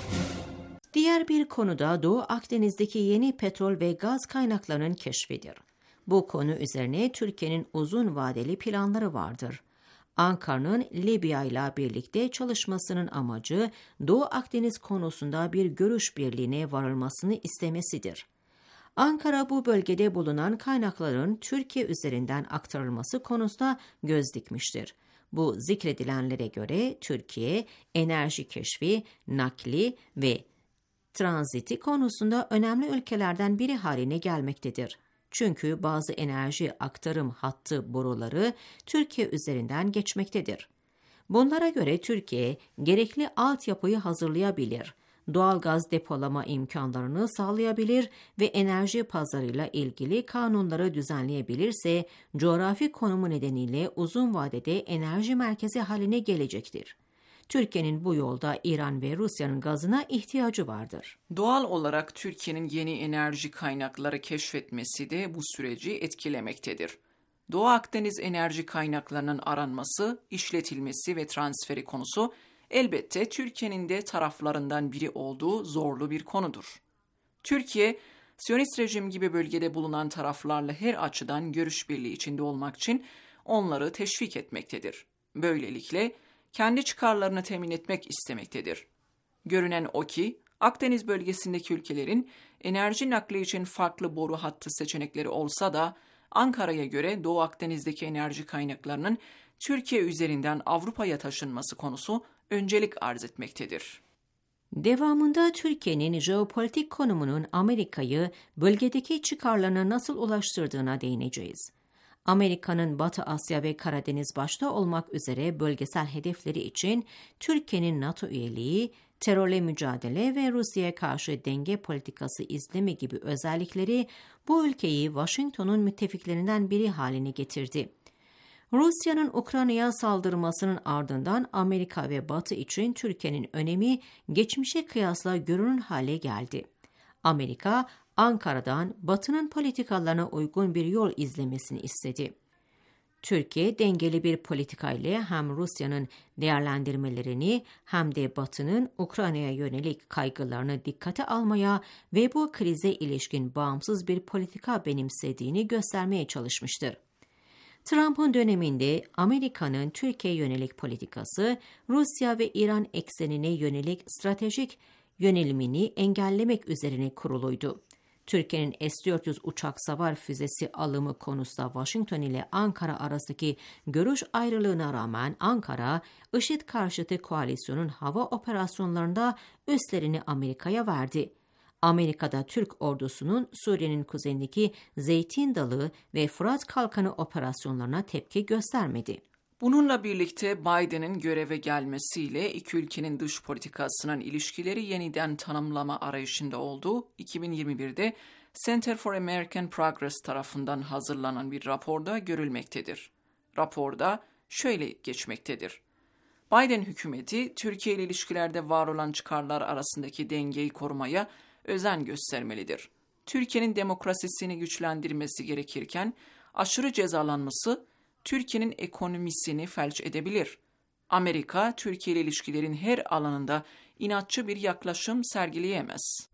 Diğer bir konu da Doğu Akdeniz'deki yeni petrol ve gaz kaynaklarının keşfidir. Bu konu üzerine Türkiye'nin uzun vadeli planları vardır. Ankara'nın Libya ile birlikte çalışmasının amacı Doğu Akdeniz konusunda bir görüş birliğine varılmasını istemesidir. Ankara bu bölgede bulunan kaynakların Türkiye üzerinden aktarılması konusunda göz dikmiştir. Bu zikredilenlere göre Türkiye enerji keşfi, nakli ve tranziti konusunda önemli ülkelerden biri haline gelmektedir. Çünkü bazı enerji aktarım hattı boruları Türkiye üzerinden geçmektedir. Bunlara göre Türkiye gerekli altyapıyı hazırlayabilir, doğal gaz depolama imkanlarını sağlayabilir ve enerji pazarıyla ilgili kanunları düzenleyebilirse coğrafi konumu nedeniyle uzun vadede enerji merkezi haline gelecektir. Türkiye'nin bu yolda İran ve Rusya'nın gazına ihtiyacı vardır.
Doğal olarak Türkiye'nin yeni enerji kaynakları keşfetmesi de bu süreci etkilemektedir. Doğu Akdeniz enerji kaynaklarının aranması, işletilmesi ve transferi konusu elbette Türkiye'nin de taraflarından biri olduğu zorlu bir konudur. Türkiye, Siyonist rejim gibi bölgede bulunan taraflarla her açıdan görüş birliği içinde olmak için onları teşvik etmektedir. Böylelikle kendi çıkarlarını temin etmek istemektedir. Görünen o ki, Akdeniz bölgesindeki ülkelerin enerji nakli için farklı boru hattı seçenekleri olsa da, Ankara'ya göre Doğu Akdeniz'deki enerji kaynaklarının Türkiye üzerinden Avrupa'ya taşınması konusu öncelik arz etmektedir.
Devamında Türkiye'nin jeopolitik konumunun Amerika'yı bölgedeki çıkarlarına nasıl ulaştırdığına değineceğiz. Amerika'nın Batı Asya ve Karadeniz başta olmak üzere bölgesel hedefleri için Türkiye'nin NATO üyeliği, terörle mücadele ve Rusya'ya karşı denge politikası izleme gibi özellikleri bu ülkeyi Washington'un müttefiklerinden biri haline getirdi. Rusya'nın Ukrayna'ya saldırmasının ardından Amerika ve Batı için Türkiye'nin önemi geçmişe kıyasla görünür hale geldi. Amerika, Ankara'dan Batı'nın politikalarına uygun bir yol izlemesini istedi. Türkiye dengeli bir politika ile hem Rusya'nın değerlendirmelerini hem de Batı'nın Ukrayna'ya yönelik kaygılarını dikkate almaya ve bu krize ilişkin bağımsız bir politika benimsediğini göstermeye çalışmıştır. Trump'ın döneminde Amerika'nın Türkiye'ye yönelik politikası, Rusya ve İran eksenine yönelik stratejik yönelimini engellemek üzerine kuruluydu. Türkiye'nin S dört yüz uçak savar füzesi alımı konusunda Washington ile Ankara arasındaki görüş ayrılığına rağmen Ankara, IŞİD karşıtı koalisyonun hava operasyonlarında üstlerini Amerika'ya verdi. Amerika'da Türk ordusunun Suriye'nin kuzeyindeki Zeytin Dalı ve Fırat Kalkanı operasyonlarına tepki göstermedi.
Bununla birlikte Biden'ın göreve gelmesiyle iki ülkenin dış politikasının ilişkileri yeniden tanımlama arayışında olduğu iki bin yirmi birde Center for American Progress tarafından hazırlanan bir raporda görülmektedir. Raporda şöyle geçmektedir. Biden hükümeti Türkiye ile ilişkilerde var olan çıkarlar arasındaki dengeyi korumaya özen göstermelidir. Türkiye'nin demokrasisini güçlendirmesi gerekirken aşırı cezalanması Türkiye'nin ekonomisini felç edebilir. Amerika, Türkiye ile ilişkilerin her alanında inatçı bir yaklaşım sergileyemez.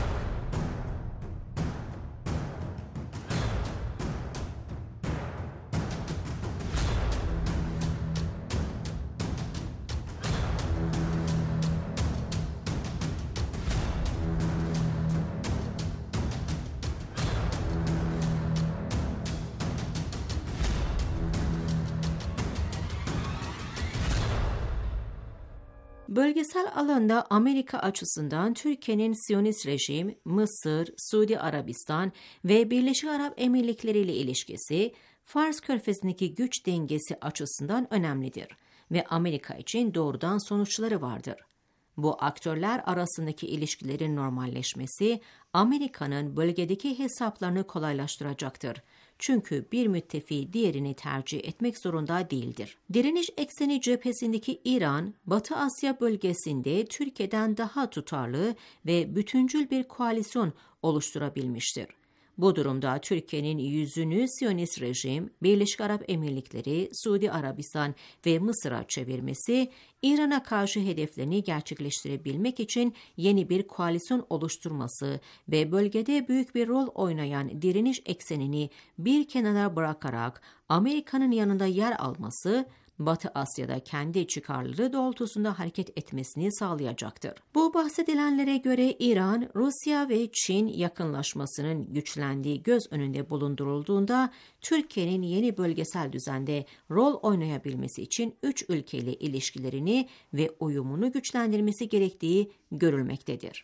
Bölgesel alanda Amerika açısından Türkiye'nin Siyonist rejim, Mısır, Suudi Arabistan ve Birleşik Arap Emirlikleri ile ilişkisi, Fars Körfezi'ndeki güç dengesi açısından önemlidir ve Amerika için doğrudan sonuçları vardır. Bu aktörler arasındaki ilişkilerin normalleşmesi, Amerika'nın bölgedeki hesaplarını kolaylaştıracaktır. Çünkü bir müttefiki diğerini tercih etmek zorunda değildir. Direniş ekseni cephesindeki İran, Batı Asya bölgesinde Türkiye'den daha tutarlı ve bütüncül bir koalisyon oluşturabilmiştir. Bu durumda Türkiye'nin yüzünü Siyonist rejim, Birleşik Arap Emirlikleri, Suudi Arabistan ve Mısır'a çevirmesi, İran'a karşı hedeflerini gerçekleştirebilmek için yeni bir koalisyon oluşturması ve bölgede büyük bir rol oynayan direniş eksenini bir kenara bırakarak Amerika'nın yanında yer alması, Batı Asya'da kendi çıkarları doğrultusunda hareket etmesini sağlayacaktır. Bu bahsedilenlere göre İran, Rusya ve Çin yakınlaşmasının güçlendiği göz önünde bulundurulduğunda Türkiye'nin yeni bölgesel düzende rol oynayabilmesi için üç ülkeyle ilişkilerini ve uyumunu güçlendirmesi gerektiği görülmektedir.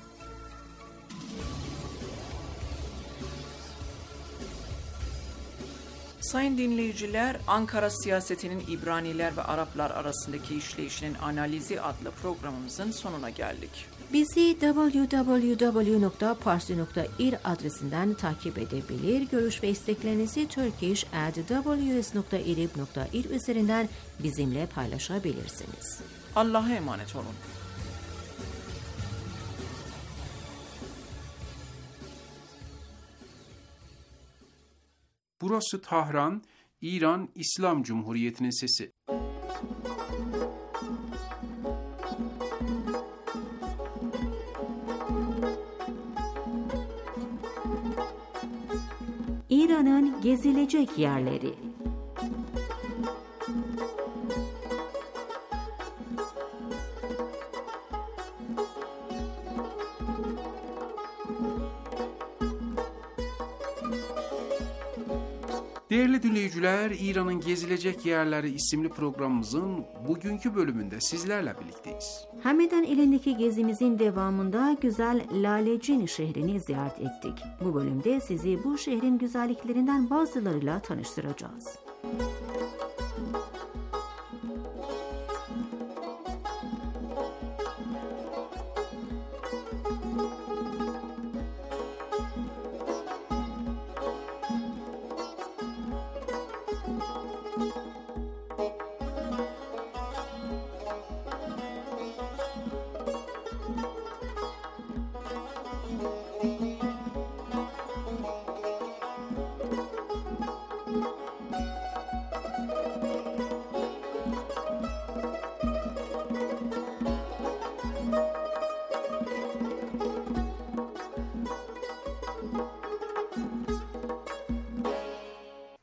Sayın dinleyiciler, Ankara siyasetinin İbraniler ve Araplar arasındaki işleyişinin analizi adlı programımızın sonuna geldik.
Bizi double-u double-u double-u nokta parsi nokta ir adresinden takip edebilir. Görüş ve isteklerinizi turkish at w s nokta irib nokta ir üzerinden bizimle paylaşabilirsiniz.
Allah'a emanet olun.
Burası Tahran, İran İslam Cumhuriyeti'nin sesi.
İran'ın gezilecek yerleri.
Değerli dinleyiciler, İran'ın Gezilecek Yerleri isimli programımızın bugünkü bölümünde sizlerle birlikteyiz.
Hamedan ilindeki gezimizin devamında güzel Lalecin şehrini ziyaret ettik. Bu bölümde sizi bu şehrin güzelliklerinden bazılarıyla tanıştıracağız.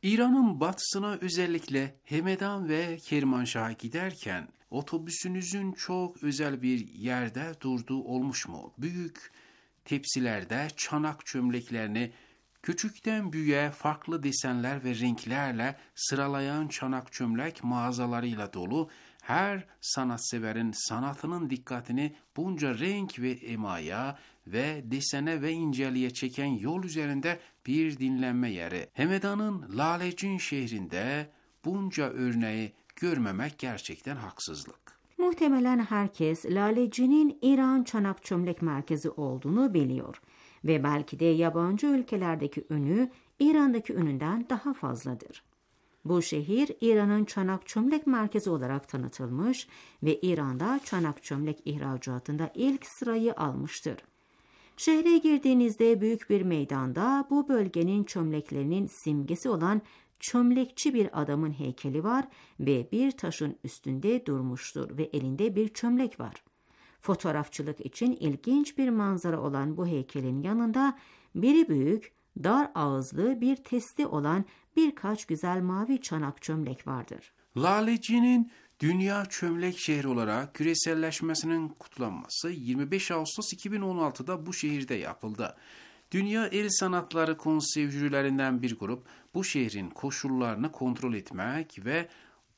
İran'ın batısına özellikle Hemedan ve Kermanşah'a giderken otobüsünüzün çok özel bir yerde durduğu olmuş mu? Büyük tepsilerde çanak çömleklerini küçükten büyüğe farklı desenler ve renklerle sıralayan çanak çömlek mağazalarıyla dolu, her sanatseverin sanatının dikkatini bunca renk ve emaya ve desene ve inceliğe çeken yol üzerinde bir dinlenme yeri. Hemedan'ın Lalecin şehrinde bunca örneği görmemek gerçekten haksızlık.
Muhtemelen herkes Laleci'nin İran Çanak Çömlek Merkezi olduğunu biliyor ve belki de yabancı ülkelerdeki ünü İran'daki ününden daha fazladır. Bu şehir İran'ın çanak çömlek merkezi olarak tanıtılmış ve İran'da çanak çömlek ihracatında ilk sırayı almıştır. Şehre girdiğinizde büyük bir meydanda bu bölgenin çömleklerinin simgesi olan çömlekçi bir adamın heykeli var ve bir taşın üstünde durmuştur ve elinde bir çömlek var. Fotoğrafçılık için ilginç bir manzara olan bu heykelin yanında biri büyük, dar ağızlı bir testi olan birkaç güzel mavi çanak çömlek vardır.
Laleci'nin dünya çömlek şehri olarak küreselleşmesinin kutlanması yirmi beş Ağustos iki bin on altıda bu şehirde yapıldı. Dünya El Sanatları Konseyi jürilerinden bir grup bu şehrin koşullarını kontrol etmek ve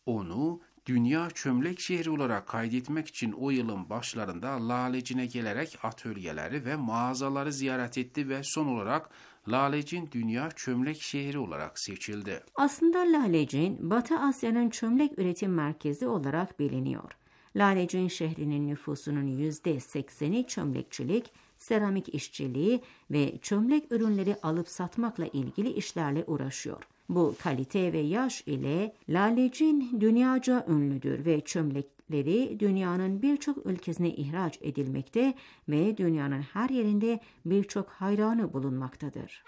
onu dünya çömlek şehri olarak kaydetmek için o yılın başlarında Laleci'ne gelerek atölyeleri ve mağazaları ziyaret etti ve son olarak Lalecin dünya çömlek şehri olarak seçildi.
Aslında Lalecin, Batı Asya'nın çömlek üretim merkezi olarak biliniyor. Lalecin şehrinin nüfusunun yüzde sekseni çömlekçilik, seramik işçiliği ve çömlek ürünleri alıp satmakla ilgili işlerle uğraşıyor. Bu kalite ve yaş ile Lalecin dünyaca ünlüdür ve çömlekleri dünyanın birçok ülkesine ihraç edilmekte ve dünyanın her yerinde birçok hayranı bulunmaktadır.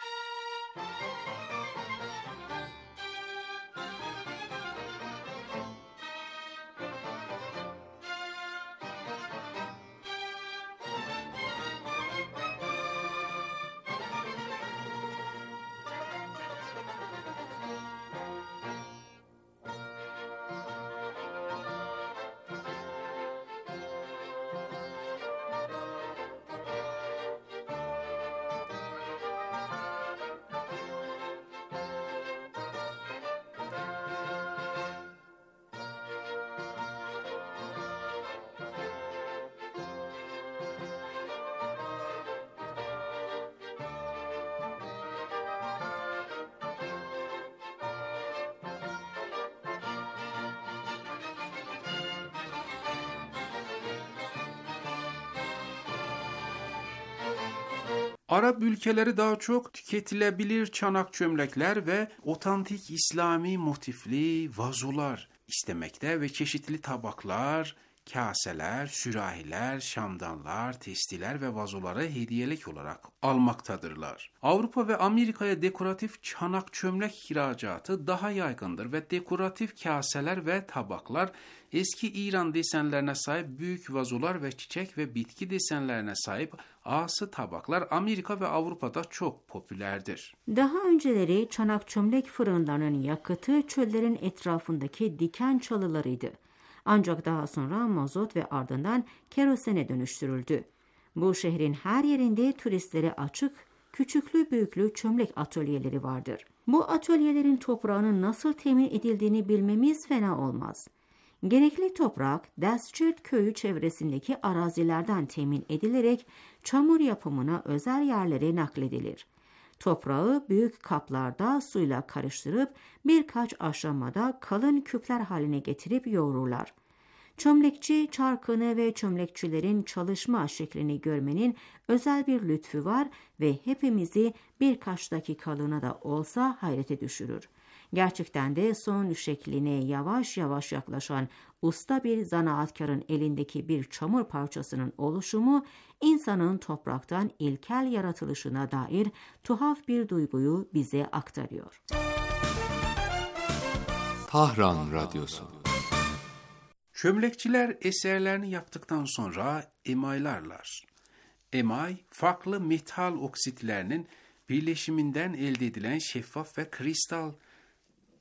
Arap ülkeleri daha çok tüketilebilir çanak çömlekler ve otantik İslami motifli vazolar istemekte ve çeşitli tabaklar, kaseler, sürahiler, şamdanlar, testiler ve vazoları hediyelik olarak almaktadırlar. Avrupa ve Amerika'ya dekoratif çanak çömlek ihracatı daha yaygındır ve dekoratif kaseler ve tabaklar eski İran desenlerine sahip büyük vazolar ve çiçek ve bitki desenlerine sahip ağası tabaklar Amerika ve Avrupa'da çok popülerdir.
Daha önceleri çanak çömlek fırınlarının yakıtı çöllerin etrafındaki diken çalılarıydı. Ancak daha sonra mazot ve ardından kerosene dönüştürüldü. Bu şehrin her yerinde turistlere açık, küçüklü büyüklü çömlek atölyeleri vardır. Bu atölyelerin toprağının nasıl temin edildiğini bilmemiz fena olmaz. Gerekli toprak, Dastçert köyü çevresindeki arazilerden temin edilerek çamur yapımına özel yerlere nakledilir. Toprağı büyük kaplarda suyla karıştırıp birkaç aşamada kalın küpler haline getirip yoğururlar. Çömlekçi çarkını ve çömlekçilerin çalışma şeklini görmenin özel bir lütfu var ve hepimizi birkaç dakikalığına da olsa hayrete düşürür. Gerçekten de son şekline yavaş yavaş yaklaşan usta bir zanaatkarın elindeki bir çamur parçasının oluşumu, insanın topraktan ilkel yaratılışına dair tuhaf bir duyguyu bize aktarıyor.
Tahran Radyosu.
Çömlekçiler eserlerini yaptıktan sonra emaylarlar. Emay, farklı metal oksitlerinin birleşiminden elde edilen şeffaf ve kristal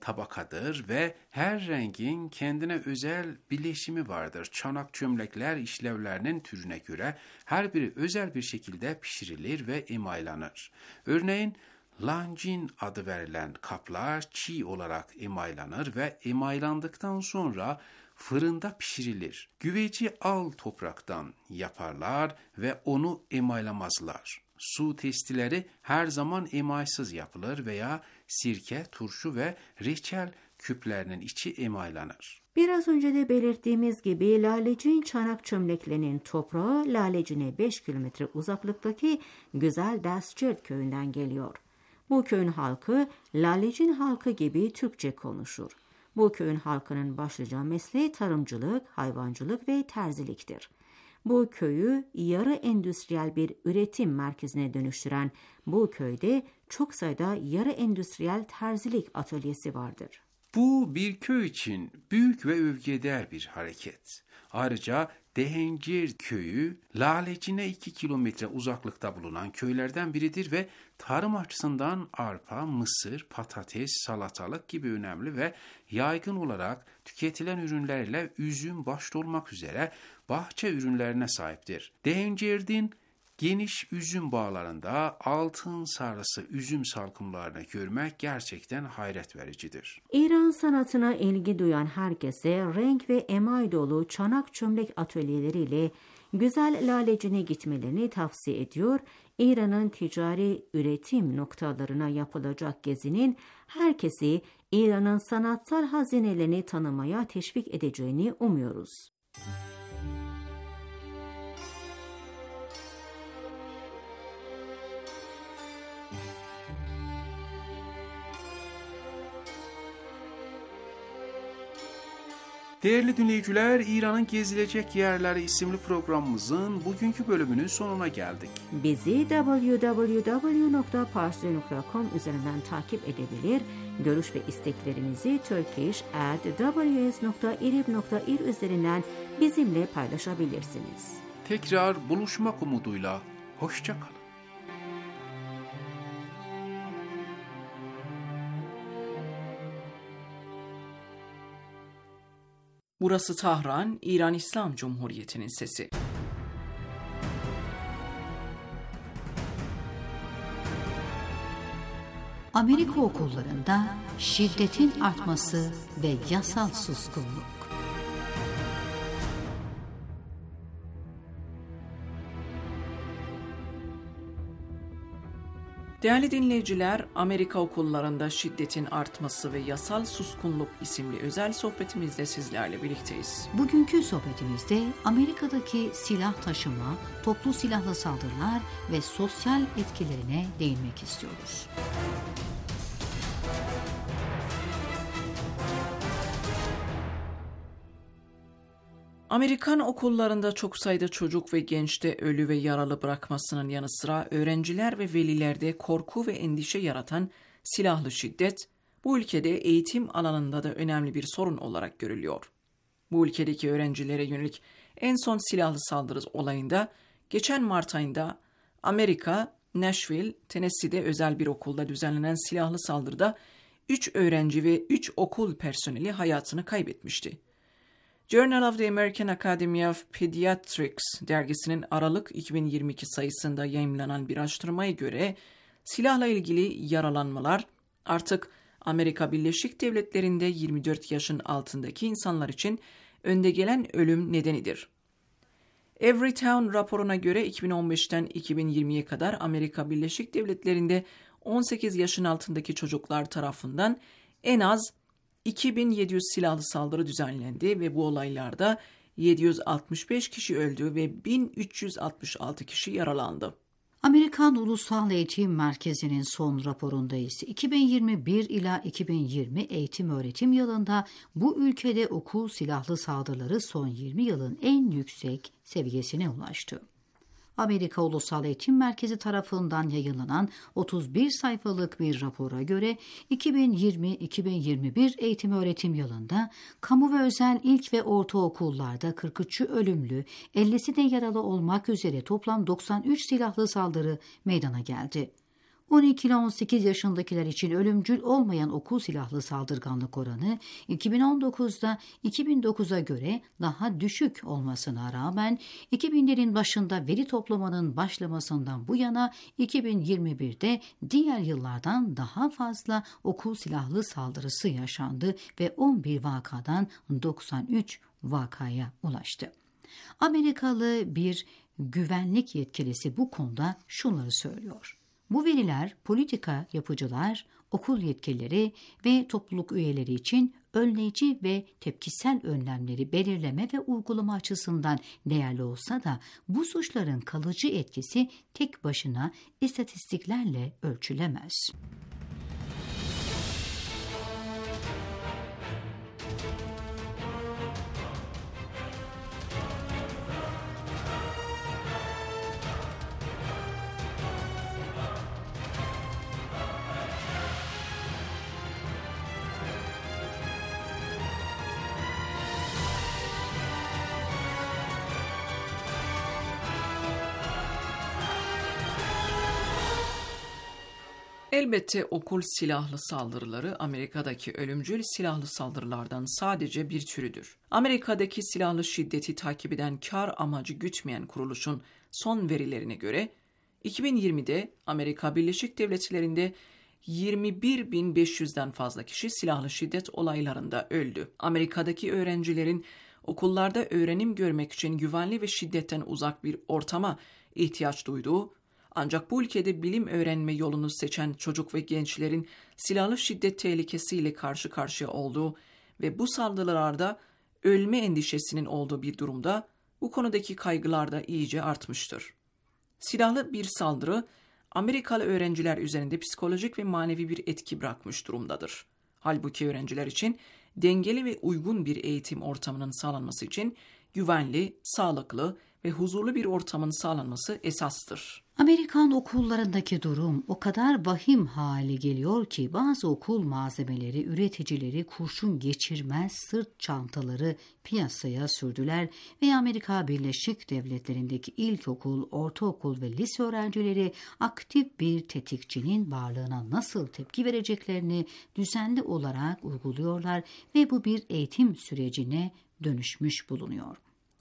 tabakadır ve her rengin kendine özel bileşimi vardır. Çanak çömlekler işlevlerinin türüne göre her biri özel bir şekilde pişirilir ve emaylanır. Örneğin lancin adı verilen kaplar çiğ olarak emaylanır ve emaylandıktan sonra fırında pişirilir. Güveci al topraktan yaparlar ve onu emaylamazlar. Su testileri her zaman emaysız yapılır veya sirke, turşu ve reçel küplerinin içi emaylanır.
Biraz önce de belirttiğimiz gibi Lalecin çanak çömleklerinin toprağı Lalecine beş kilometre uzaklıktaki güzel Dasçert köyünden geliyor. Bu köyün halkı Lalecin halkı gibi Türkçe konuşur. Bu köyün halkının başlıca mesleği tarımcılık, hayvancılık ve terziliktir. Bu köyü yarı endüstriyel bir üretim merkezine dönüştüren bu köyde çok sayıda yarı endüstriyel terzilik atölyesi vardır.
Bu bir köy için büyük ve övgüder bir hareket. Ayrıca Dehencir köyü Lalecine iki kilometre uzaklıkta bulunan köylerden biridir ve tarım açısından arpa, mısır, patates, salatalık gibi önemli ve yaygın olarak tüketilen ürünlerle üzüm başta olmak üzere bahçe ürünlerine sahiptir. Dehencir'in geniş üzüm bağlarında altın sarısı üzüm salkımlarını görmek gerçekten hayret vericidir.
İran sanatına ilgi duyan herkese renk ve emay dolu çanak çömlek atölyeleriyle güzel Lalecine gitmelerini tavsiye ediyor. İran'ın ticari üretim noktalarına yapılacak gezinin herkesi İran'ın sanatsal hazinelerini tanımaya teşvik edeceğini umuyoruz.
Değerli dinleyiciler, İran'ın gezilecek yerleri isimli programımızın bugünkü bölümünün sonuna geldik.
Bizi double-u double-u double-u nokta parsi nokta com üzerinden takip edebilir, görüş ve isteklerinizi turkish at w s nokta irib nokta ir üzerinden bizimle paylaşabilirsiniz.
Tekrar buluşmak umuduyla, hoşça kalın.
Burası Tahran, İran İslam Cumhuriyeti'nin sesi.
Amerika okullarında şiddetin artması ve yasal suskunluk.
Değerli dinleyiciler, Amerika okullarında şiddetin artması ve yasal suskunluk isimli özel sohbetimizde sizlerle birlikteyiz.
Bugünkü sohbetimizde Amerika'daki silah taşıma, toplu silahlı saldırılar ve sosyal etkilerine değinmek istiyoruz.
Amerikan okullarında çok sayıda çocuk ve gençte ölü ve yaralı bırakmasının yanı sıra öğrenciler ve velilerde korku ve endişe yaratan silahlı şiddet, bu ülkede eğitim alanında da önemli bir sorun olarak görülüyor. Bu ülkedeki öğrencilere yönelik en son silahlı saldırı olayında geçen Mart ayında Amerika, Nashville, Tennessee'de özel bir okulda düzenlenen silahlı saldırıda üç öğrenci ve üç okul personeli hayatını kaybetmişti. Journal of the American Academy of Pediatrics dergisinin Aralık iki bin yirmi iki sayısında yayımlanan bir araştırmaya göre silahla ilgili yaralanmalar artık Amerika Birleşik Devletleri'nde yirmi dört yaşın altındaki insanlar için önde gelen ölüm nedenidir. Everytown raporuna göre iki bin on beşten iki bin yirmiye kadar Amerika Birleşik Devletleri'nde on sekiz yaşın altındaki çocuklar tarafından en az iki bin yedi yüz silahlı saldırı düzenlendi ve bu olaylarda yedi yüz altmış beş kişi öldü ve bin üç yüz altmış altı kişi yaralandı.
Amerikan Ulusal Eğitim Merkezi'nin son raporunda ise iki bin yirmi bir ila iki bin yirmi eğitim öğretim yılında bu ülkede okul silahlı saldırıları son yirmi yılın en yüksek seviyesine ulaştı. Amerika Ulusal Eğitim Merkezi tarafından yayınlanan otuz bir sayfalık bir rapora göre iki bin yirmi iki bin yirmi bir eğitim öğretim yılında kamu ve özel ilk ve ortaokullarda kırk üçü ölümlü, ellisi de yaralı olmak üzere toplam doksan üç silahlı saldırı meydana geldi. on iki ila on sekiz yaşındakiler için ölümcül olmayan okul silahlı saldırganlık oranı iki bin on dokuzda iki bin dokuza göre daha düşük olmasına rağmen iki binlerin başında veri toplamanın başlamasından bu yana iki bin yirmi birde diğer yıllardan daha fazla okul silahlı saldırısı yaşandı ve on bir vakadan doksan üç vakaya ulaştı. Amerikalı bir güvenlik yetkilisi bu konuda şunları söylüyor. Bu veriler politika yapıcılar, okul yetkilileri ve topluluk üyeleri için önleyici ve tepkisel önlemleri belirleme ve uygulama açısından değerli olsa da bu suçların kalıcı etkisi tek başına istatistiklerle ölçülemez.
Elbette okul silahlı saldırıları Amerika'daki ölümcül silahlı saldırılardan sadece bir türüdür. Amerika'daki silahlı şiddeti takip eden kar amacı gütmeyen kuruluşun son verilerine göre iki bin yirmide Amerika Birleşik Devletleri'nde yirmi bir bin beş yüzden fazla kişi silahlı şiddet olaylarında öldü. Amerika'daki öğrencilerin okullarda öğrenim görmek için güvenli ve şiddetten uzak bir ortama ihtiyaç duyduğu, ancak bu ülkede bilim öğrenme yolunu seçen çocuk ve gençlerin silahlı şiddet tehlikesiyle karşı karşıya olduğu ve bu saldırılarda ölme endişesinin olduğu bir durumda bu konudaki kaygılar da iyice artmıştır. Silahlı bir saldırı Amerikalı öğrenciler üzerinde psikolojik ve manevi bir etki bırakmış durumdadır. Halbuki öğrenciler için dengeli ve uygun bir eğitim ortamının sağlanması için güvenli, sağlıklı ve huzurlu bir ortamın sağlanması esastır.
Amerikan okullarındaki durum o kadar vahim hale geliyor ki bazı okul malzemeleri üreticileri kurşun geçirmez sırt çantaları piyasaya sürdüler ve Amerika Birleşik Devletleri'ndeki ilkokul, ortaokul ve lise öğrencileri aktif bir tetikçinin varlığına nasıl tepki vereceklerini düzenli olarak uyguluyorlar ve bu bir eğitim sürecine dönüşmüş bulunuyor.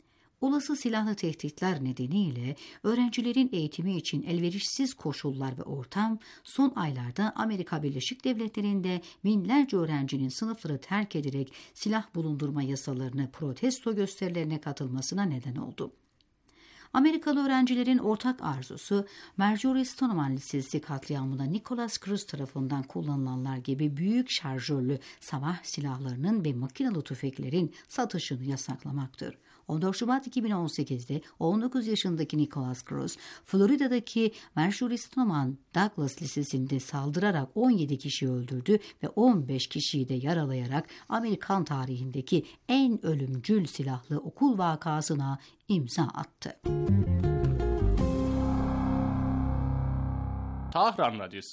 Olası silahlı tehditler nedeniyle öğrencilerin eğitimi için elverişsiz koşullar ve ortam son aylarda Amerika Birleşik Devletleri'nde binlerce öğrencinin sınıfları terk ederek silah bulundurma yasalarını protesto gösterilerine katılmasına neden oldu. Amerikalı öğrencilerin ortak arzusu, Marjorie Stoneman Lisesi katliamında Nicholas Cruz tarafından kullanılanlar gibi büyük şarjörlü savaş silahlarının ve makinalı tüfeklerin satışını yasaklamaktır. on dört Şubat iki bin on sekizde on dokuz yaşındaki Nicholas Cruz, Florida'daki Marjorie Stoneman Douglas Lisesi'nde saldırarak on yedi kişiyi öldürdü ve on beş kişiyi de yaralayarak Amerikan tarihindeki en ölümcül silahlı okul vakasına imza attı.
Tahran Radyosu.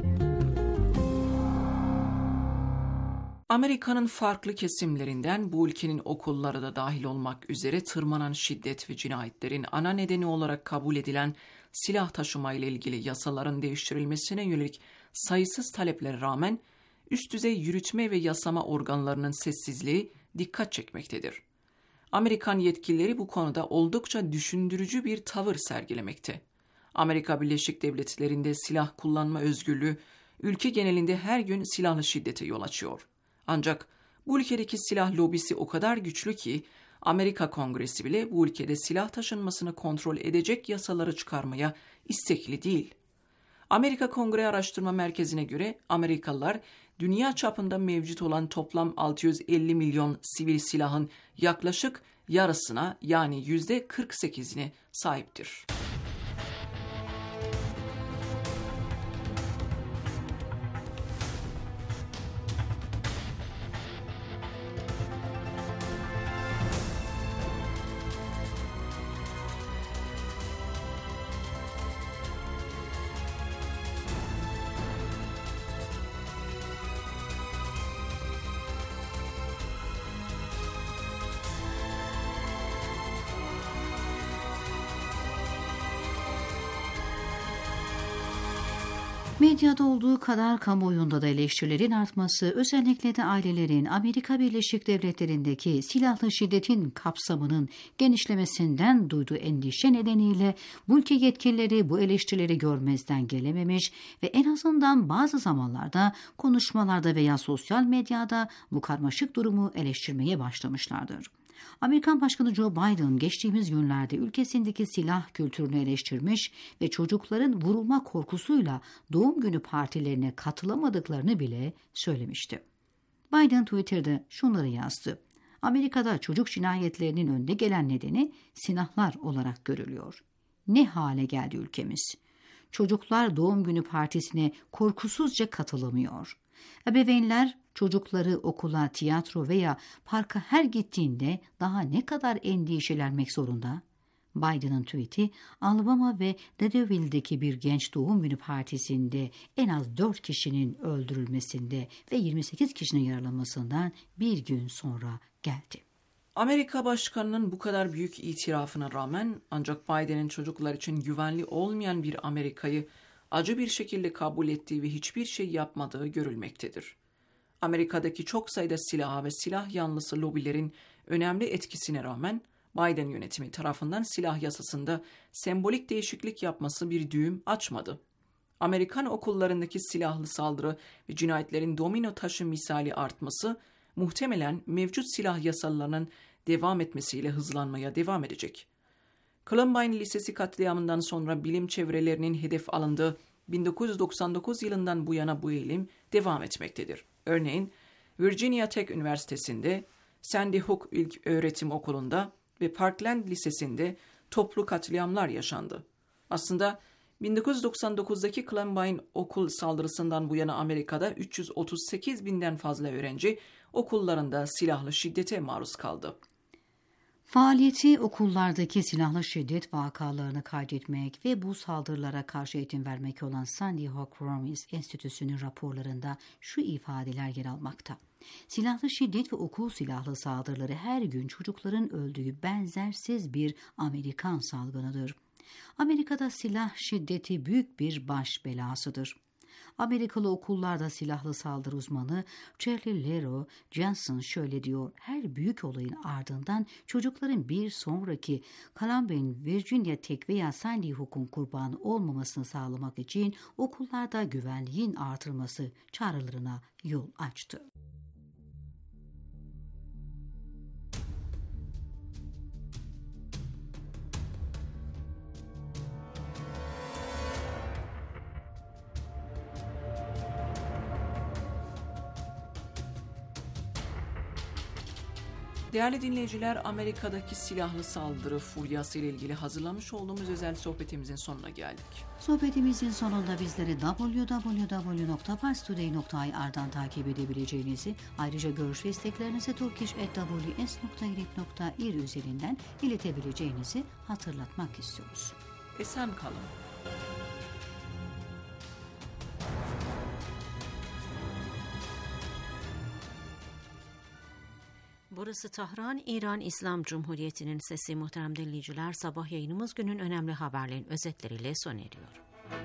Amerika'nın farklı kesimlerinden bu ülkenin okulları da dahil olmak üzere tırmanan şiddet ve cinayetlerin ana nedeni olarak kabul edilen silah taşıma ile ilgili yasaların değiştirilmesine yönelik sayısız taleplere rağmen üst düzey yürütme ve yasama organlarının sessizliği dikkat çekmektedir. Amerikan yetkilileri bu konuda oldukça düşündürücü bir tavır sergilemekte. Amerika Birleşik Devletleri'nde silah kullanma özgürlüğü ülke genelinde her gün silahlı şiddete yol açıyor. Ancak bu ülkedeki silah lobisi o kadar güçlü ki Amerika Kongresi bile bu ülkede silah taşınmasını kontrol edecek yasaları çıkarmaya istekli değil. Amerika Kongre Araştırma Merkezi'ne göre Amerikalılar dünya çapında mevcut olan toplam altı yüz elli milyon sivil silahın yaklaşık yarısına yani yüzde kırk sekizine sahiptir.
medyada olduğu kadar kamuoyunda da eleştirilerin artması, özellikle de ailelerin Amerika Birleşik Devletleri'ndeki silahlı şiddetin kapsamının genişlemesinden duyduğu endişe nedeniyle bu ülke yetkilileri bu eleştirileri görmezden gelememiş ve en azından bazı zamanlarda konuşmalarda veya sosyal medyada bu karmaşık durumu eleştirmeye başlamışlardır. Amerikan Başkanı Joe Biden geçtiğimiz günlerde ülkesindeki silah kültürünü eleştirmiş ve çocukların vurulma korkusuyla doğum günü partilerine katılamadıklarını bile söylemişti. Biden Twitter'da şunları yazdı. Amerika'da çocuk cinayetlerinin önde gelen nedeni silahlar olarak görülüyor. Ne hale geldi ülkemiz? Çocuklar doğum günü partisine korkusuzca katılamıyor. Ebeveynler çocukları okula, tiyatro veya parka her gittiğinde daha ne kadar endişelenmek zorunda? Biden'ın tweet'i Alabama ve Deauville'deki bir genç doğum günü partisinde en az dört kişinin öldürülmesinde ve yirmi sekiz kişinin yaralanmasından bir gün sonra geldi.
Amerika Başkanı'nın bu kadar büyük itirafına rağmen ancak Biden'in çocuklar için güvenli olmayan bir Amerika'yı acı bir şekilde kabul ettiği ve hiçbir şey yapmadığı görülmektedir. Amerika'daki çok sayıda silah ve silah yanlısı lobilerin önemli etkisine rağmen Biden yönetimi tarafından silah yasasında sembolik değişiklik yapması bir düğüm açmadı. Amerikan okullarındaki silahlı saldırı ve cinayetlerin domino taşı misali artması muhtemelen mevcut silah yasalarının devam etmesiyle hızlanmaya devam edecek. Columbine Lisesi katliamından sonra bilim çevrelerinin hedef alındığı bin dokuz yüz doksan dokuz yılından bu yana bu eğilim devam etmektedir. Örneğin Virginia Tech Üniversitesi'nde, Sandy Hook İlköğretim Okulu'nda ve Parkland Lisesi'nde toplu katliamlar yaşandı. Aslında bin dokuz yüz doksan dokuzdaki Columbine okul saldırısından bu yana Amerika'da üç yüz otuz sekiz binden fazla öğrenci okullarında silahlı şiddete maruz kaldı.
Faaliyeti okullardaki silahlı şiddet vakalarını kaydetmek ve bu saldırılara karşı eğitim vermek olan Sandy Hook Promise Enstitüsü'nün raporlarında şu ifadeler yer almakta. Silahlı şiddet ve okul silahlı saldırıları her gün çocukların öldüğü benzersiz bir Amerikan salgınıdır. Amerika'da silah şiddeti büyük bir baş belasıdır. Amerikalı okullarda silahlı saldırı uzmanı Charlie Lero Johnson şöyle diyor. Her büyük olayın ardından çocukların bir sonraki Columbine, Virginia Tech veya Sandy Hook'un kurbanı olmamasını sağlamak için okullarda güvenliğin artırılması çağrılarına yol açtı.
Değerli dinleyiciler, Amerika'daki silahlı saldırı furyası ile ilgili hazırlamış olduğumuz özel sohbetimizin sonuna geldik.
Sohbetimizin sonunda bizleri double-u double-u double-u nokta pars today nokta i r'dan takip edebileceğinizi, ayrıca görüş ve isteklerinizi turkish at w s nokta i r nokta i r üzerinden iletebileceğinizi hatırlatmak istiyoruz.
Esen kalın.
Burası Tahran, İran İslam Cumhuriyeti'nin sesi. Muhterem dinleyiciler, sabah yayınımız günün önemli haberlerin özetleriyle sona eriyor.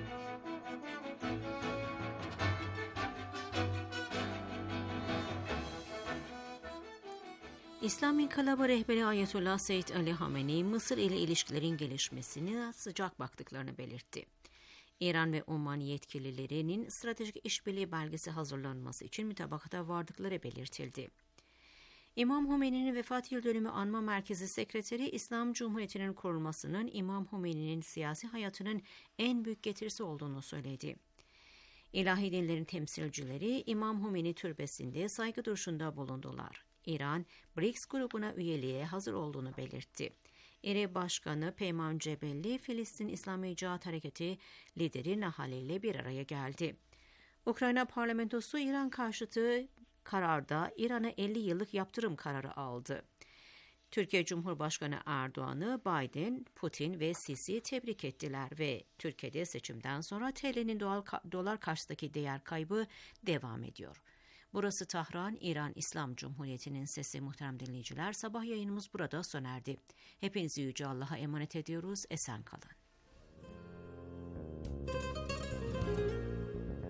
İslam İnkılabı rehberi Ayetullah Seyyid Ali Hamenei, Mısır ile ilişkilerin gelişmesine sıcak baktıklarını belirtti. İran ve Oman yetkililerinin stratejik işbirliği belgesi hazırlanması için mütabakata vardıkları belirtildi. İmam Hümeyni'nin vefat yıl dönümü anma merkezi sekreteri, İslam Cumhuriyeti'nin kurulmasının İmam Hümeyni'nin siyasi hayatının en büyük getirisi olduğunu söyledi. İlahi dinlerin temsilcileri İmam Hümeyni türbesinde saygı duruşunda bulundular. İran, B R I C S grubuna üyeliğe hazır olduğunu belirtti. İri Başkanı Peyman Cebelli, Filistin İslami Cihat Hareketi lideri Nahal ile bir araya geldi. Ukrayna parlamentosu İran karşıtı kararda İran'a elli yıllık yaptırım kararı aldı. Türkiye Cumhurbaşkanı Erdoğan'ı Biden, Putin ve Sisi tebrik ettiler ve Türkiye'de seçimden sonra T L'nin doğal dolar karşısındaki değer kaybı devam ediyor. Burası Tahran, İran İslam Cumhuriyeti'nin sesi. Muhterem dinleyiciler, sabah yayınımız burada sona erdi. Hepinizi Yüce Allah'a emanet ediyoruz. Esen kalın.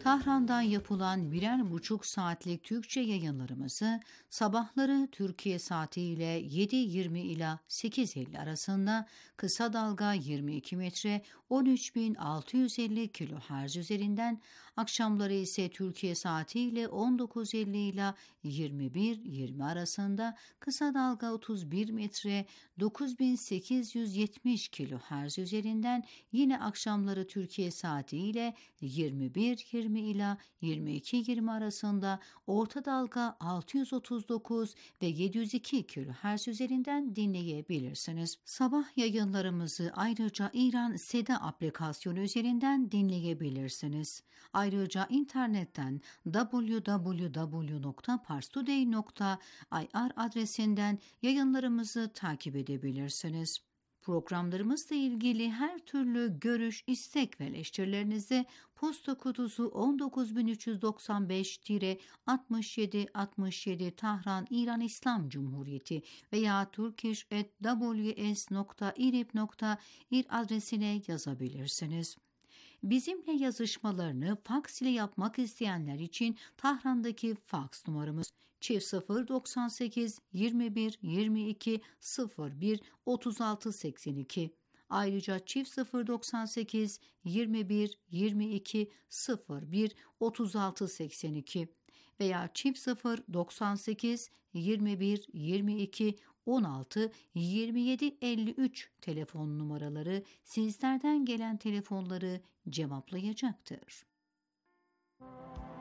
Tahran'dan yapılan birer buçuk saatlik Türkçe yayınlarımızı sabahları Türkiye saatiyle yedi yirmi ila sekiz elli arasında kısa dalga yirmi iki metre on üç bin altı yüz elli kilohertz üzerinden, akşamları ise Türkiye saatiyle on dokuz elli ila yirmi bir yirmi arasında kısa dalga otuz bir metre dokuz bin sekiz yüz yetmiş kilohertz üzerinden, yine akşamları Türkiye saatiyle yirmi bir yirmi ila yirmi iki yirmi arasında orta dalga altı yüz otuz dokuz ve yedi yüz iki kilohertz üzerinden dinleyebilirsiniz. Sabah yayınlarımızı ayrıca İran Seda aplikasyonu üzerinden dinleyebilirsiniz. Ayrıca internetten double-u double-u double-u nokta parstoday nokta i r adresinden yayınlarımızı takip edebilirsiniz. Programlarımızla ilgili her türlü görüş, istek ve eleştirilerinizi posta kutusu on dokuz bin üç yüz doksan beş altmış yedi altmış yedi Tahran İran İslam Cumhuriyeti veya turkish at w s nokta irib nokta ir adresine yazabilirsiniz. Bizimle yazışmalarını faks ile yapmak isteyenler için Tahran'daki faks numaramız çift sıfır doksan sekiz yirmi bir yirmi iki sıfır bir otuz altı seksen iki. Ayrıca çift sıfır doksan sekiz yirmi bir yirmi iki sıfır bir otuz altı seksen iki veya çift sıfır doksan sekiz yirmi bir yirmi iki on altı yirmi yedi elli üç telefon numaraları sizlerden gelen telefonları cevaplayacaktır.